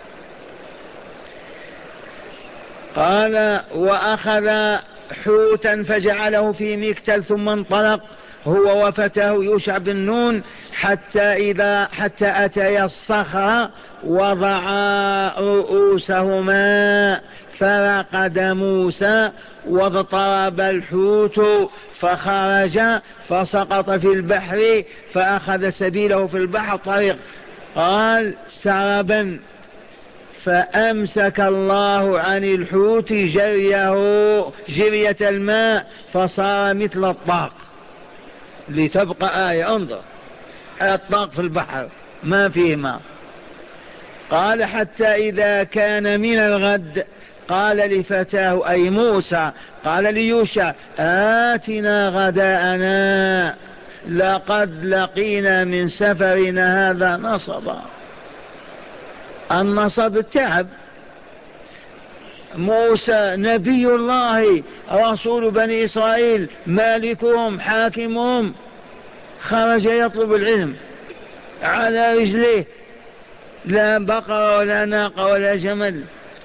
قال وأخذ حوتا فجعله في مكتل ثم انطلق هو وفتاه يوشع بن نون حتى إذا حتى أتيا الصخرة وضعا رؤوسهما فرقد موسى واضطرب الحوت فخرج فسقط في البحر فأخذ سبيله في البحر طريق. قال سربا فأمسك الله عن الحوت جريه جرية الماء فصار مثل الطاق. لتبقى آية، انظر الطاق في البحر ما فيه ماء. قال حتى إذا كان من الغد قال لفتاه أي موسى قال ليوشع آتنا غداءنا لقد لقينا من سفرنا هذا نصبا. النصب التعب. موسى نبي الله رسول بني إسرائيل مالكهم حاكمهم، خرج يطلب العلم على رجليه لا بقرة ولا ناقة ولا جمل.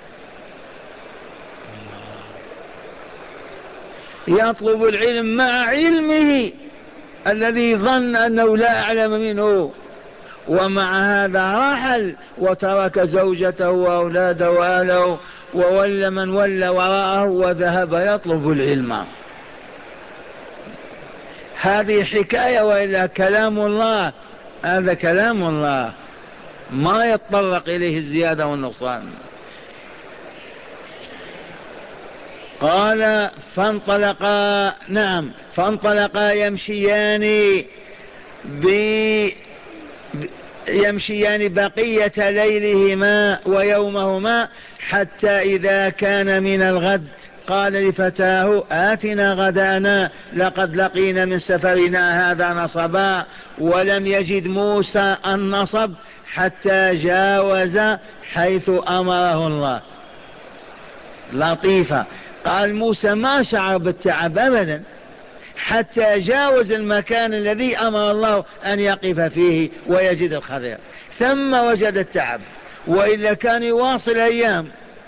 يطلب العلم مع علمه الذي ظن أنه لا أعلم منه، ومع هذا رحل وترك زوجته وأولاده وأهله وولى من ولى وراءه وذهب يطلب العلم. هذه حكاية وإلا كلام الله، هذا كلام الله ما يتطرق إليه الزيادة والنقصان. قال فانطلقا، نعم فانطلقا يمشيان ب يمشيان بقية ليلهما ويومهما حتى إذا كان من الغد قال لفتاه آتنا غدانا لقد لقينا من سفرنا هذا نصبا. ولم يجد موسى النصب حتى جاوز حيث أمره الله. لطيفة، قال موسى ما شعر بالتعب أبدا حتى جاوز المكان الذي أمر الله أن يقف فيه ويجد الخضر، ثم وجد التعب، وإلا كان يواصل أيام.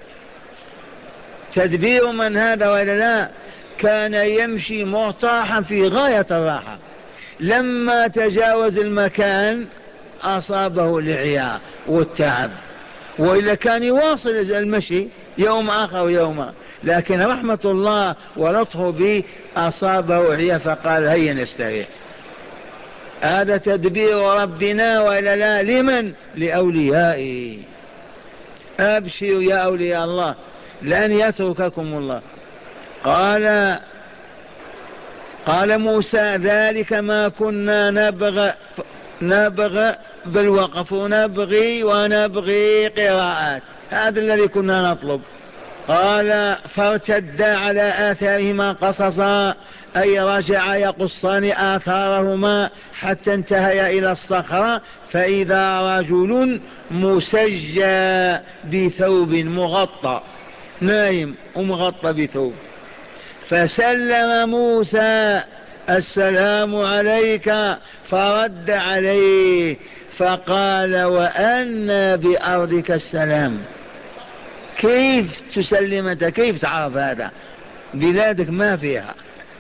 تدبير من هذا وإلا لا؟ كان يمشي مرتاحا في غاية الراحة، لما تجاوز المكان أصابه الإعياء والتعب، وإلا كان يواصل المشي يوم آخر ويوم، لكن رحمة الله ولطفه به أصابه عيا فقال هيا نستريح. هذا تدبير ربنا وإلا لا؟ لمن؟ لأوليائه. أبشروا يا أولياء الله لن يترككم الله. قال قال موسى ذلك ما كنا نبغى نبغى بالوقف ونبغي ونبغي قراءات، هذا الذي كنا نطلب. قال فارتدا على آثارهما قصصا، أي رجع يقصان آثارهما حتى انتهيا إلى الصخرة، فإذا رجل مسجى بثوب مغطى، نايم ومغطى بثوب. فسلم موسى السلام عليك، فرد عليه فقال وأن بأرضك السلام. كيف تسلم أنت؟ كيف تعرف هذا؟ بلادك ما فيها.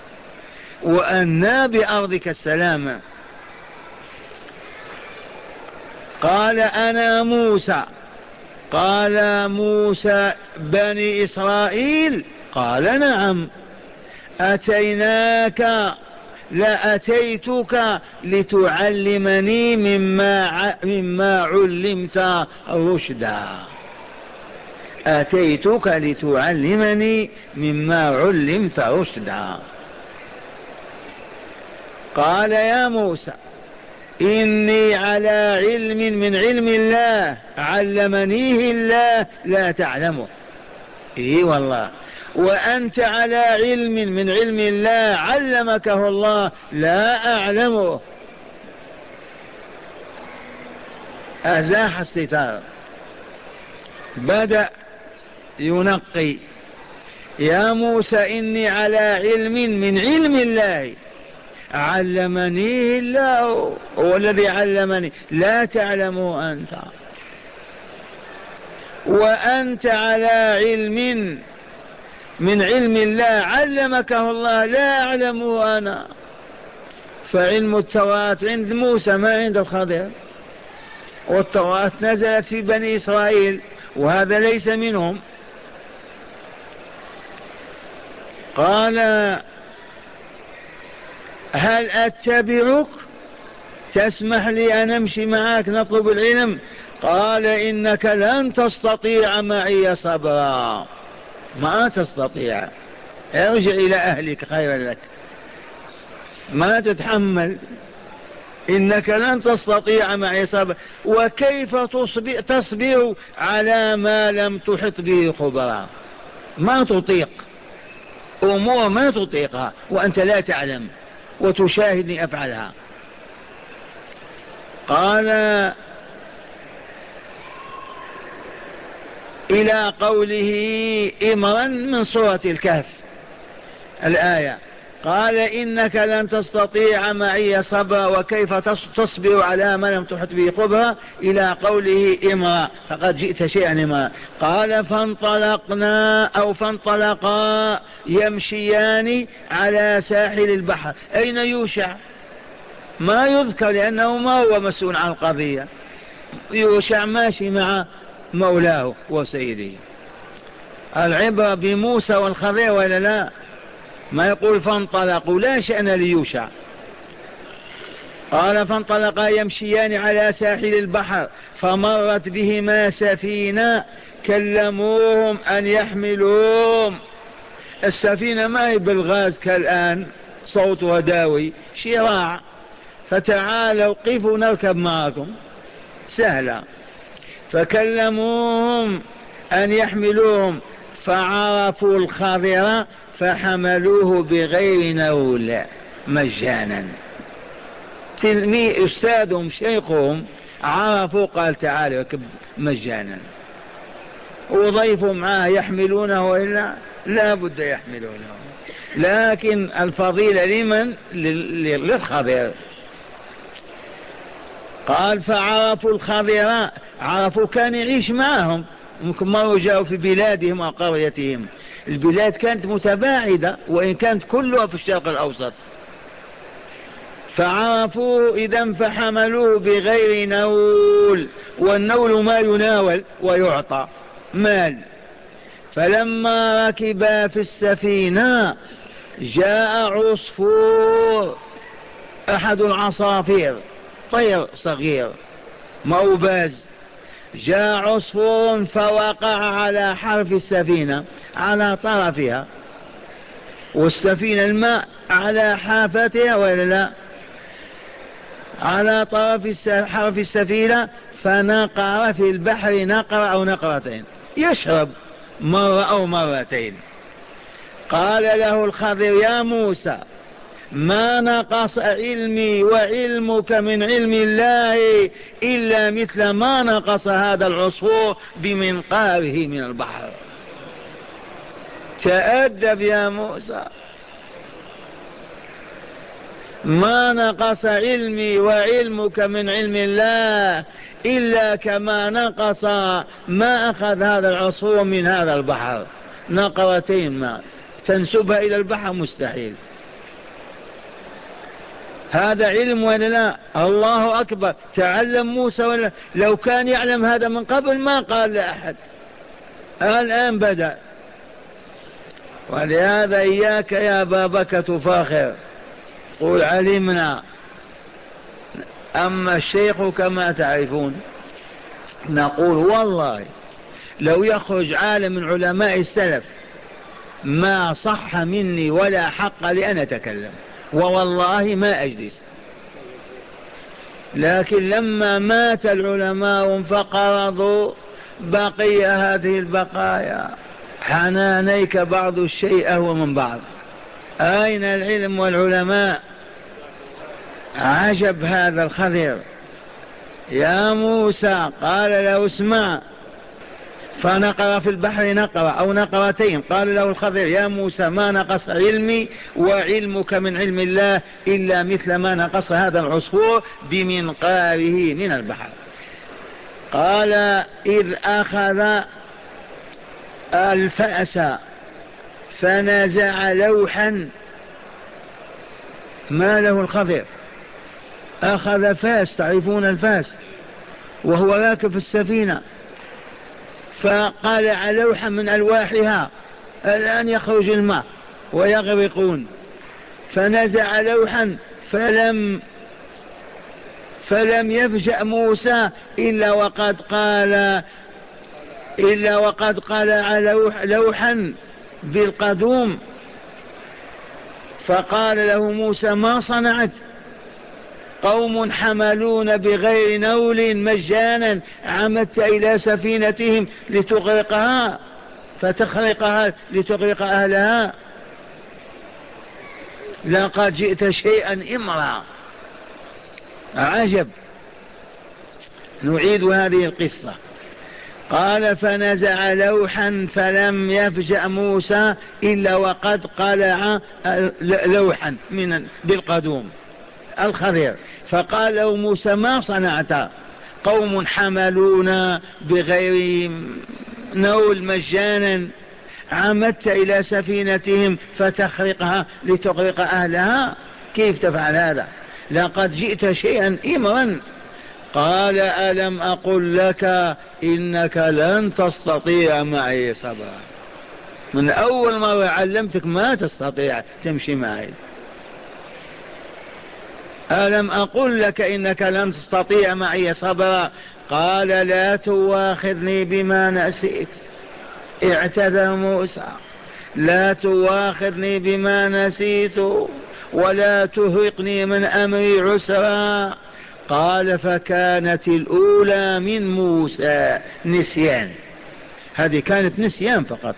وأن بأرضك السلام. قال أنا موسى. قال موسى بني إسرائيل؟ قال نعم. أتيناك لا أتيتك لتعلمني مما, مما علمت رشدا. أتيتك لتعلمني مما علمت رشدا. قال يا موسى إني على علم من علم الله علمنيه الله لا تعلمه. إيه والله. وأنت على علم من علم الله علمكه الله لا أعلمه. أزاح الستار، بدأ ينقي. يا موسى إني على علم من علم الله علمنيه الله، هو الذي علمني لا تعلمه أنت. وأنت على علم من علم الله علمكه الله لا أعلمه أنا. فعلم التوراة عند موسى ما عند الخضر، والتوراة نزلت في بني إسرائيل وهذا ليس منهم. قال هل أتبعك؟ تسمح لي أن أمشي معك نطلب العلم؟ قال إنك لن تستطيع معي صبرا. ما تستطيع، ارجع إلى أهلك خيرا لك، ما تتحمل. إنك لن تستطيع معي صبرا. وكيف تصبر, تصبر على ما لم تحط به خبرا؟ ما تطيق أمور ما تطيقها وأنت لا تعلم وتشاهدني أفعلها. قال إلى قوله إمرا من سورة الكهف الآية قال إنك لن تستطيع معي صبرا وكيف تصبر على ما لم تحط به خبرا إلى قوله إمرا فقد جئت شيئا إمرا. قال فانطلقنا أو فانطلقا يمشيان على ساحل البحر. أين يوشع؟ ما يذكر لأنه ما هو مسؤول عن القضية. يوشع ماشي مع مولاه وسيده. العبرة بموسى والخضير ولا لا؟ ما يقول فانطلقوا، لا شأن ليوشع. قال فانطلقا يمشيان على ساحل البحر فمرت بهما سفينة كلموهم أن يحملوهم. السفينة ما هي بالغاز كالآن صوتها داوي شراع، فتعالوا قفوا نركب معكم سهلة. فكلموهم أن يحملوهم فعرفوا الخضر فحملوه بغير نول مجانا. تلمي أستاذهم شيخهم عرفوا قال تعالوا ركب مجانا، وضيفوا معاه يحملونه وإلا لا بد يحملونه، لكن الفضيلة لمن؟ للخضر. قال فعرفوا الخضر، عرفوا كان يعيش معهم، ممكن ما جاءوا في بلادهم وقريتهم، البلاد كانت متباعدة وإن كانت كلها في الشرق الأوسط. فعرفوا إذن فحملوه بغير نول، والنول ما يناول ويعطى مال. فلما ركبا في السفينة جاء عصفور، أحد العصافير، طير صغير موباز، جاء عصفور فوقع على حرف السفينة على طرفها، والسفينة الماء على حافتها ولا لا؟ على طرف حرف السفينة، فنقر في البحر نقر أو نقرتين، يشرب مرة أو مرتين. قال له الخضر يا موسى ما نقص علمي وعلمك من علم الله إلا مثل ما نقص هذا العصفور بمنقاره من البحر. تأدب يا موسى. ما نقص علمي وعلمك من علم الله إلا كما نقص ما أخذ هذا العصفور من هذا البحر، نقرتين ما تنسبها إلى البحر مستحيل. هذا علم ولا لا؟ الله أكبر. تعلم موسى ولا لو كان يعلم هذا من قبل ما قال لأحد، الآن بدأ. ولهذا إياك يا بابك تفاخر، قل علمنا. أما الشيخ كما تعرفون نقول والله لو يخرج عالم من علماء السلف ما صح مني ولا حق لأن أتكلم، ووالله ما أجلس. لكن لما مات العلماء فقرضوا بقي هذه البقايا، حنانيك بعض الشيء هو من بعض. أين العلم والعلماء؟ عجب هذا الخضر. يا موسى قال له اسمع، فنقر في البحر نقر أو نقرتين. قال له الخضر يا موسى ما نقص علمي وعلمك من علم الله إلا مثل ما نقص هذا العصفور بمنقاره من البحر. قال إذ أخذ الفأس فنزع لوحا. ما له الخضر؟ أخذ فاس، تعرفون الفاس، وهو راكب في السفينة، فقالع لوحا من ألواحها، الآن يخرج الماء ويغرقون، فنزع لوحا فلم فلم يفجأ موسى إلا وقد قال إلا وقد قالع لوح لوحا بالقدوم. فقال له موسى ما صنعت؟ قوم حملون بغير نول مجانا، عمدت إلى سفينتهم لتغرقها فتخرقها لتغرق أهلها؟ لقد جئت شيئا إمرا. عجب. نعيد هذه القصة. قال فنزع لوحا فلم يفجأ موسى إلا وقد قلع لوحا من بالقدوم الخضير. فقال له موسى ما صنعت؟ قوم حملونا بغير نول مجانا، عمدت إلى سفينتهم فتخرقها لتغرق أهلها، كيف تفعل هذا؟ لقد جئت شيئا إمرا. قال ألم أقل لك إنك لن تستطيع معي صبرا؟ من أول مرة علمتك ما تستطيع تمشي معي. ألم أقل لك إنك لن تستطيع معي صبرا؟ قال لا تواخذني بما نسيت. اعتذر موسى: لا تواخذني بما نسيت ولا تهرقني من أمري عسرا. قال فكانت الأولى من موسى نسيان، هذه كانت نسيان فقط.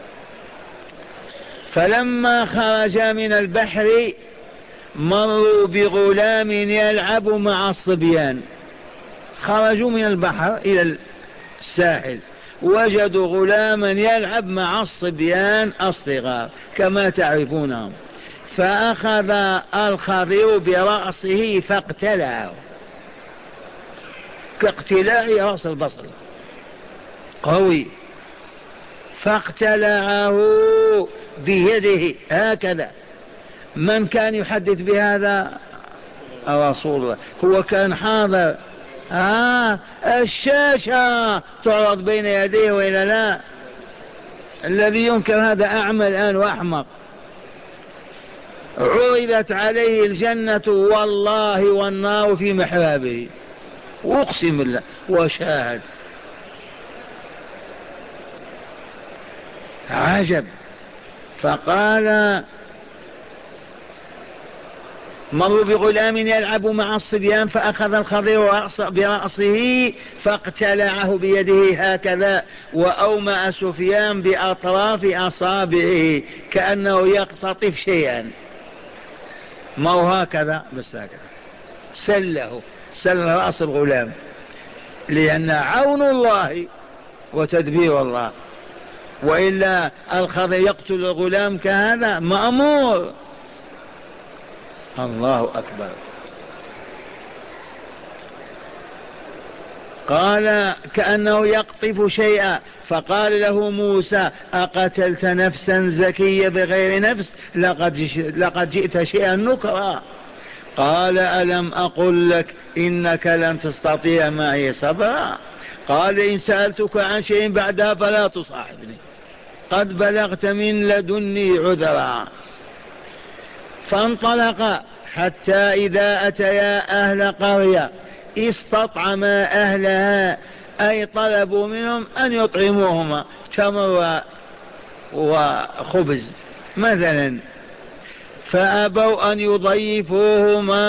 فلما خرج من البحر مروا بغلام يلعب مع الصبيان. خرجوا من البحر إلى الساحل وجدوا غلاما يلعب مع الصبيان الصغار كما تعرفونهم، فأخذ الخضر برأسه فاقتلعه كاقتلاع رأس البصر قوي، فاقتلعه بيده هكذا. من كان يحدث بهذا؟ رسول الله، هو كان حاضر. آه الشاشة تعرض بين يديه وإلا لا؟ الذي ينكر هذا أعمى الآن وأحمق. عرضت عليه الجنة والله والنار في محرابه، أقسم بالله وشاهد. عجب. فقال مروا بغلام يلعب مع الصبيان فأخذ الخضر برأسه فاقتلعه بيده هكذا، وأومأ سفيان بأطراف أصابعه كأنه يقتطف شيئا، ما هو هكذا بس هكذا، سله سل رأس الغلام، لأن عون الله وتدبير الله، وإلا الخضر يقتل الغلام كهذا مأمور. الله أكبر. قال كأنه يقطف شيئا، فقال له موسى أقتلت نفسا زكية بغير نفس؟ لقد, لقد جئت شيئا نكرا. قال ألم أقل لك إنك لن تستطيع معي صبرا؟ قال إن سألتك عن شيء بعدها فلا تصاحبني، قد بلغت من لدني عذرا. فانطلق حتى إذا أتيا أهل قرية استطعما أهلها، أي طلبوا منهم أن يطعموهما تمر وخبز مثلا، فأبوا أن يضيفوهما.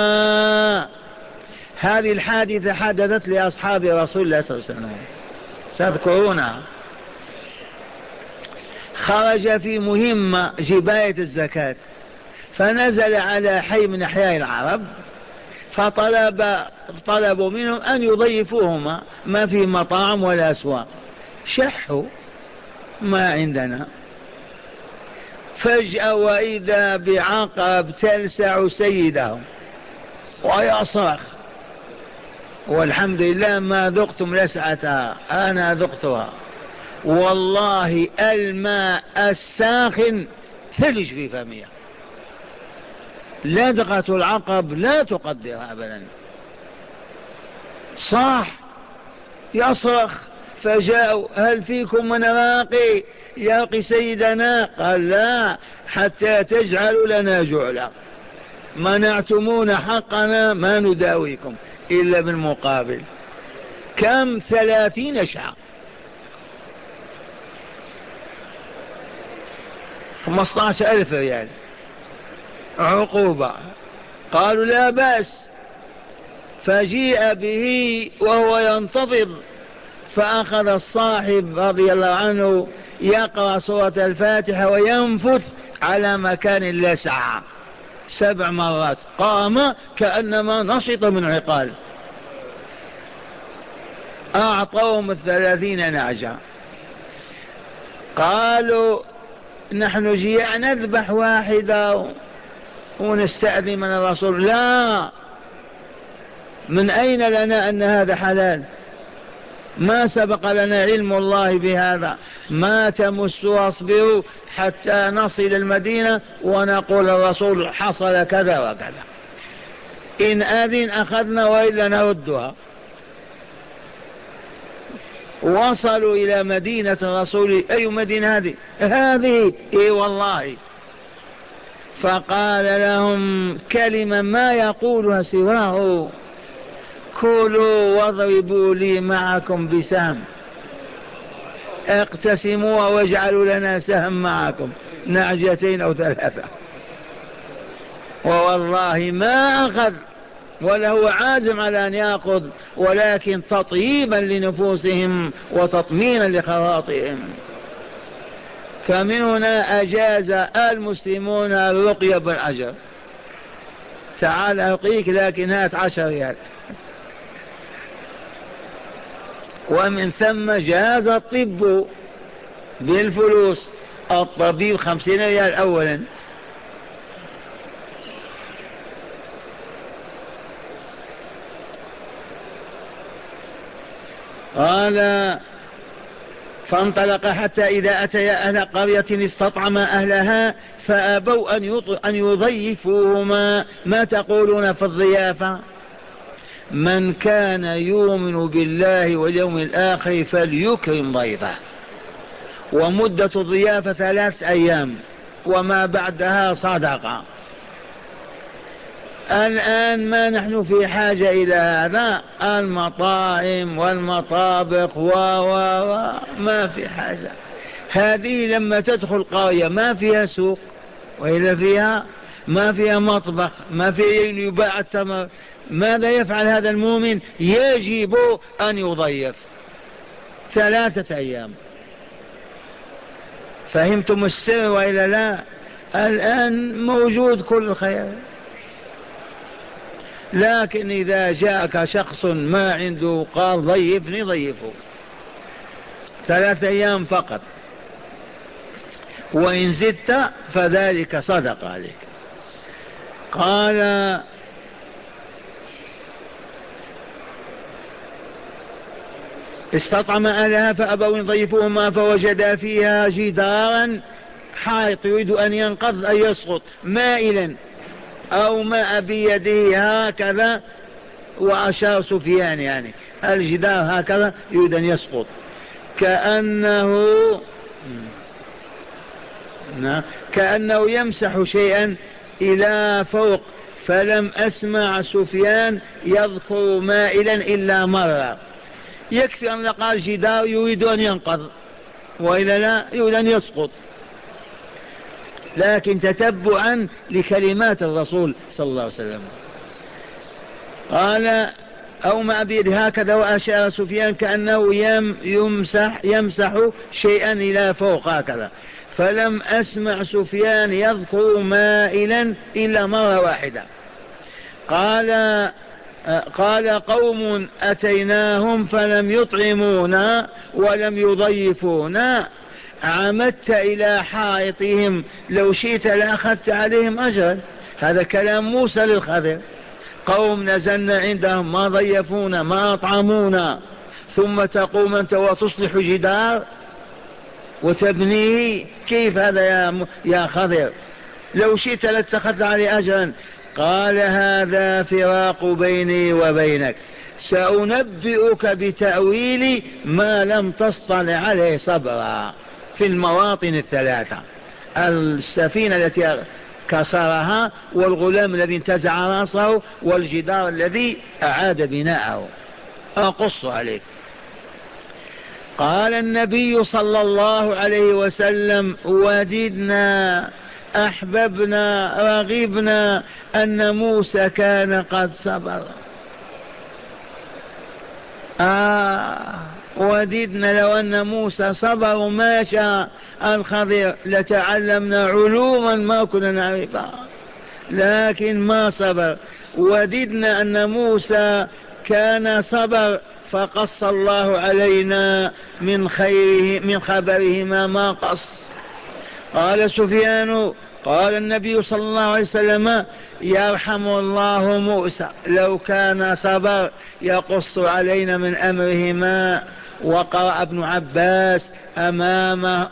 هذه الحادثة حدثت لأصحاب رسول الله صلى الله عليه وسلم، تذكرونها. خرج في مهمة جباية الزكاة، فنزل على حي من أحياء العرب، فطلب طلبوا منهم أن يضيفوهما، ما في مطاعم ولا أسواق، شحوا ما عندنا. فجأة وإذا بعقرب تلسع سيدهم ويصرخ، والحمد لله ما ذقتم لسعتها، أنا ذقتها والله، الماء الساخن ثلج في فمها، لدغة العقرب لا تقدرها أبدا. صاح يصرخ، فجاءوا هل فيكم من راقي يلقي سيدنا؟ قال لا، حتى تجعلوا لنا جعلا، منعتمون حقنا ما نداويكم إلا بالمقابل. كم؟ ثلاثين شعر، خمسة عشر ألف ريال عقوبة. قالوا لا بأس، فجيء به وهو ينتظر، فأخذ الصاحب رضي الله عنه يقرأ سورة الفاتحة وينفث على مكان اللسع سبع مرات، قام كأنما نشط من عقال. أعطوهم الثلاثين نعجة. قالوا نحن جيع نذبح واحدة ونستأذن من الرسول. لا، من أين لنا أن هذا حلال؟ ما سبق لنا علم الله بهذا. ما تمسوا واصبروا حتى نصل المدينة ونقول الرسول حصل كذا وكذا، إن آذن أخذنا وإلا نردها. وصلوا إلى مدينة الرسول. أي مدينة هذه؟ هذه إيه والله. فقال لهم كلمة ما يقولها سواه: كلوا واضربوا لي معكم بسهم، اقتسموا واجعلوا لنا سهم معكم، نعجتين أو ثلاثة. ووالله ما أخذ ولا هو عازم على أن يأخذ، ولكن تطييبا لنفوسهم وتطمينا لخواطئهم. فمن هنا أجاز المسلمون الرقية بالأجر. تعال أرقيك لكن هات عشر ريال. ومن ثم جاز الطب بالفلوس، الطبيب خمسين ريال أولا. قال فانطلق حتى إذا أتيا أهل قرية استطعما أهلها فأبوا أن يضيفوهما. ما تقولون في الضيافة؟ من كان يؤمن بالله واليوم الآخر فليكرم ضيفه. ومدة الضيافة ثلاث أيام وما بعدها صدقة. الآن ما نحن في حاجة إلى هذا، المطاعم والمطابخ و و و ما في حاجة. هذه لما تدخل قرية ما فيها سوق وإلا فيها ما فيها مطبخ، ما فيها يباع التمر، ماذا يفعل هذا المؤمن؟ يجب أن يضيف ثلاثة أيام. فهمتم السر وإلا لا؟ الآن موجود كل خير. لكن إذا جاءك شخص ما عنده قال ضيفني ضيفه ثلاثة أيام فقط، وإن زدت فذلك صدق عليك. قال استطعم أهلها فأبوا يضيفوهما فوجدا فيها جدارا حائط يريد أن ينقض أن يسقط مائلا أو ماء بيده هكذا، وأشار سفيان يعني الجدار هكذا يريد أن يسقط كأنه كأنه يمسح شيئا إلى فوق. فلم أسمع سفيان يذكر مائلا إلا مرة. يكفي أن قال جدار يريد أن ينقض وإلا لا يريد أن يسقط، لكن تتبعا لكلمات الرسول صلى الله عليه وسلم. قال أو ما بيد هكذا، وأشار سفيان كأنه يمسح, يمسح شيئا إلى فوق هكذا. فلم أسمع سفيان يذكر مائلا إلا مرة واحدة. قال قال قوم أتيناهم فلم يطعمونا ولم يضيفونا، عمدت إلى حائطهم لو شئت لأخذت عليهم أجرا. هذا كلام موسى للخضر. قوم نزلنا عندهم ما ضيفونا ما أطعمونا، ثم تقوم أنت وتصلح جدار وتبنيه، كيف هذا يا, يا خضر؟ لو شئت لاتخذت عليه أجرا. قال هذا فراق بيني وبينك، سأنبئك بتأويل ما لم تسطع عليه صبرا. في المواطن الثلاثة: السفينة التي كسرها، والغلام الذي انتزع رأسه، والجدار الذي أعاد بناءه. أقص عليك. قال النبي صلى الله عليه وسلم: وددنا أحببنا رغبنا أن موسى كان قد صبر. آه وددنا لو أن موسى صبر وما شاء الخضر لتعلمنا علوما ما كنا نعرفها، لكن ما صبر. وددنا أن موسى كان صبر فقص الله علينا من خيره من خبرهما ما قص. قال سفيان قال النبي صلى الله عليه وسلم يرحم الله موسى لو كان صبر يقص علينا من أمرهما. وقرأ ابن عباس أمامه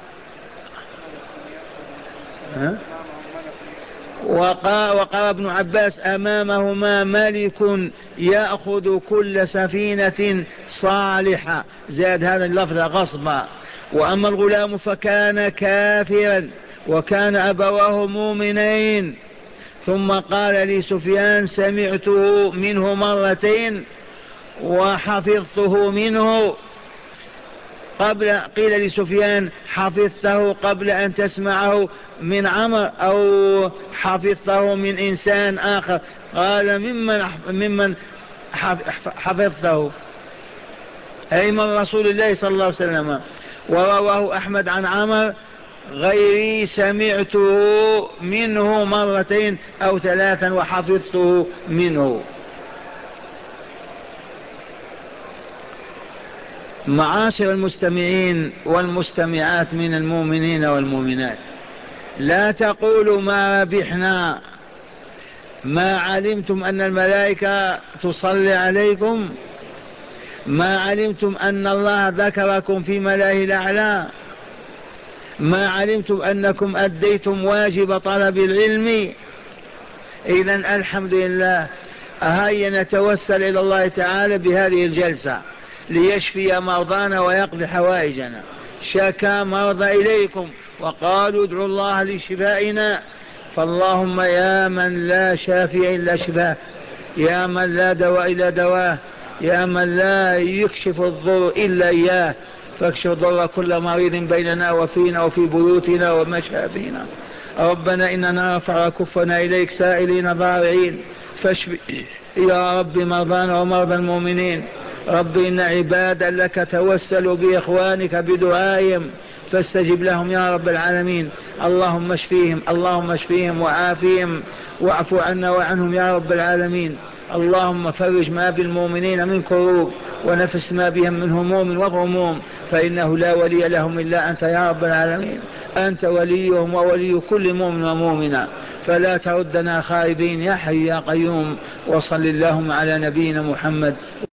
وقرأ ابن عباس أمامهما ملك يأخذ كل سفينة صالحة، زاد هذا اللفظ غصبا. وأما الغلام فكان كافرا وكان أبواه مؤمنين. ثم قال لي سفيان سمعته منه مرتين وحفظته منه قبل. قيل لسفيان حفظته قبل أن تسمعه من عمر أو حفظته من إنسان آخر؟ قال ممن, ممن حفظته، أي من رسول الله صلى الله عليه وسلم. ورواه أحمد عن عمر غيري سمعته منه مرتين أو ثلاثا وحفظته منه. معاشر المستمعين والمستمعات من المؤمنين والمؤمنات، لا تقولوا ما ربحنا، ما علمتم أن الملائكة تصلي عليكم، ما علمتم أن الله ذكركم في ملائه الأعلى، ما علمتم أنكم أديتم واجب طلب العلم. إذن الحمد لله. هيا نتوسل إلى الله تعالى بهذه الجلسة ليشفي مرضانا ويقضي حوائجنا. شكا مرضى إليكم وقالوا ادعوا الله لشفائنا، فاللهم يا من لا شافي إلا شفاه، يا من لا دواء إلا دواه، يا من لا يكشف الضر إلا إياه، فاكشف ضر كل مريض بيننا وفينا وفي بيوتنا ومشافينا. ربنا إننا نرفع كفنا إليك سائلين ضارعين، فاشف يا رب مرضانا ومرضى المؤمنين. رب إن عبادا لك توسلوا بإخوانك بدعائهم فاستجب لهم يا رب العالمين. اللهم اشفيهم، اللهم اشفيهم وعافيهم واعف عنا وعنهم يا رب العالمين. اللهم فرج ما بالمؤمنين من كروب ونفس ما بهم من هموم وغموم، فإنه لا ولي لهم إلا أنت يا رب العالمين. أنت وليهم وولي كل مؤمن ومؤمنة، فلا تردنا خائبين يا حي يا قيوم. وصل اللهم على نبينا محمد.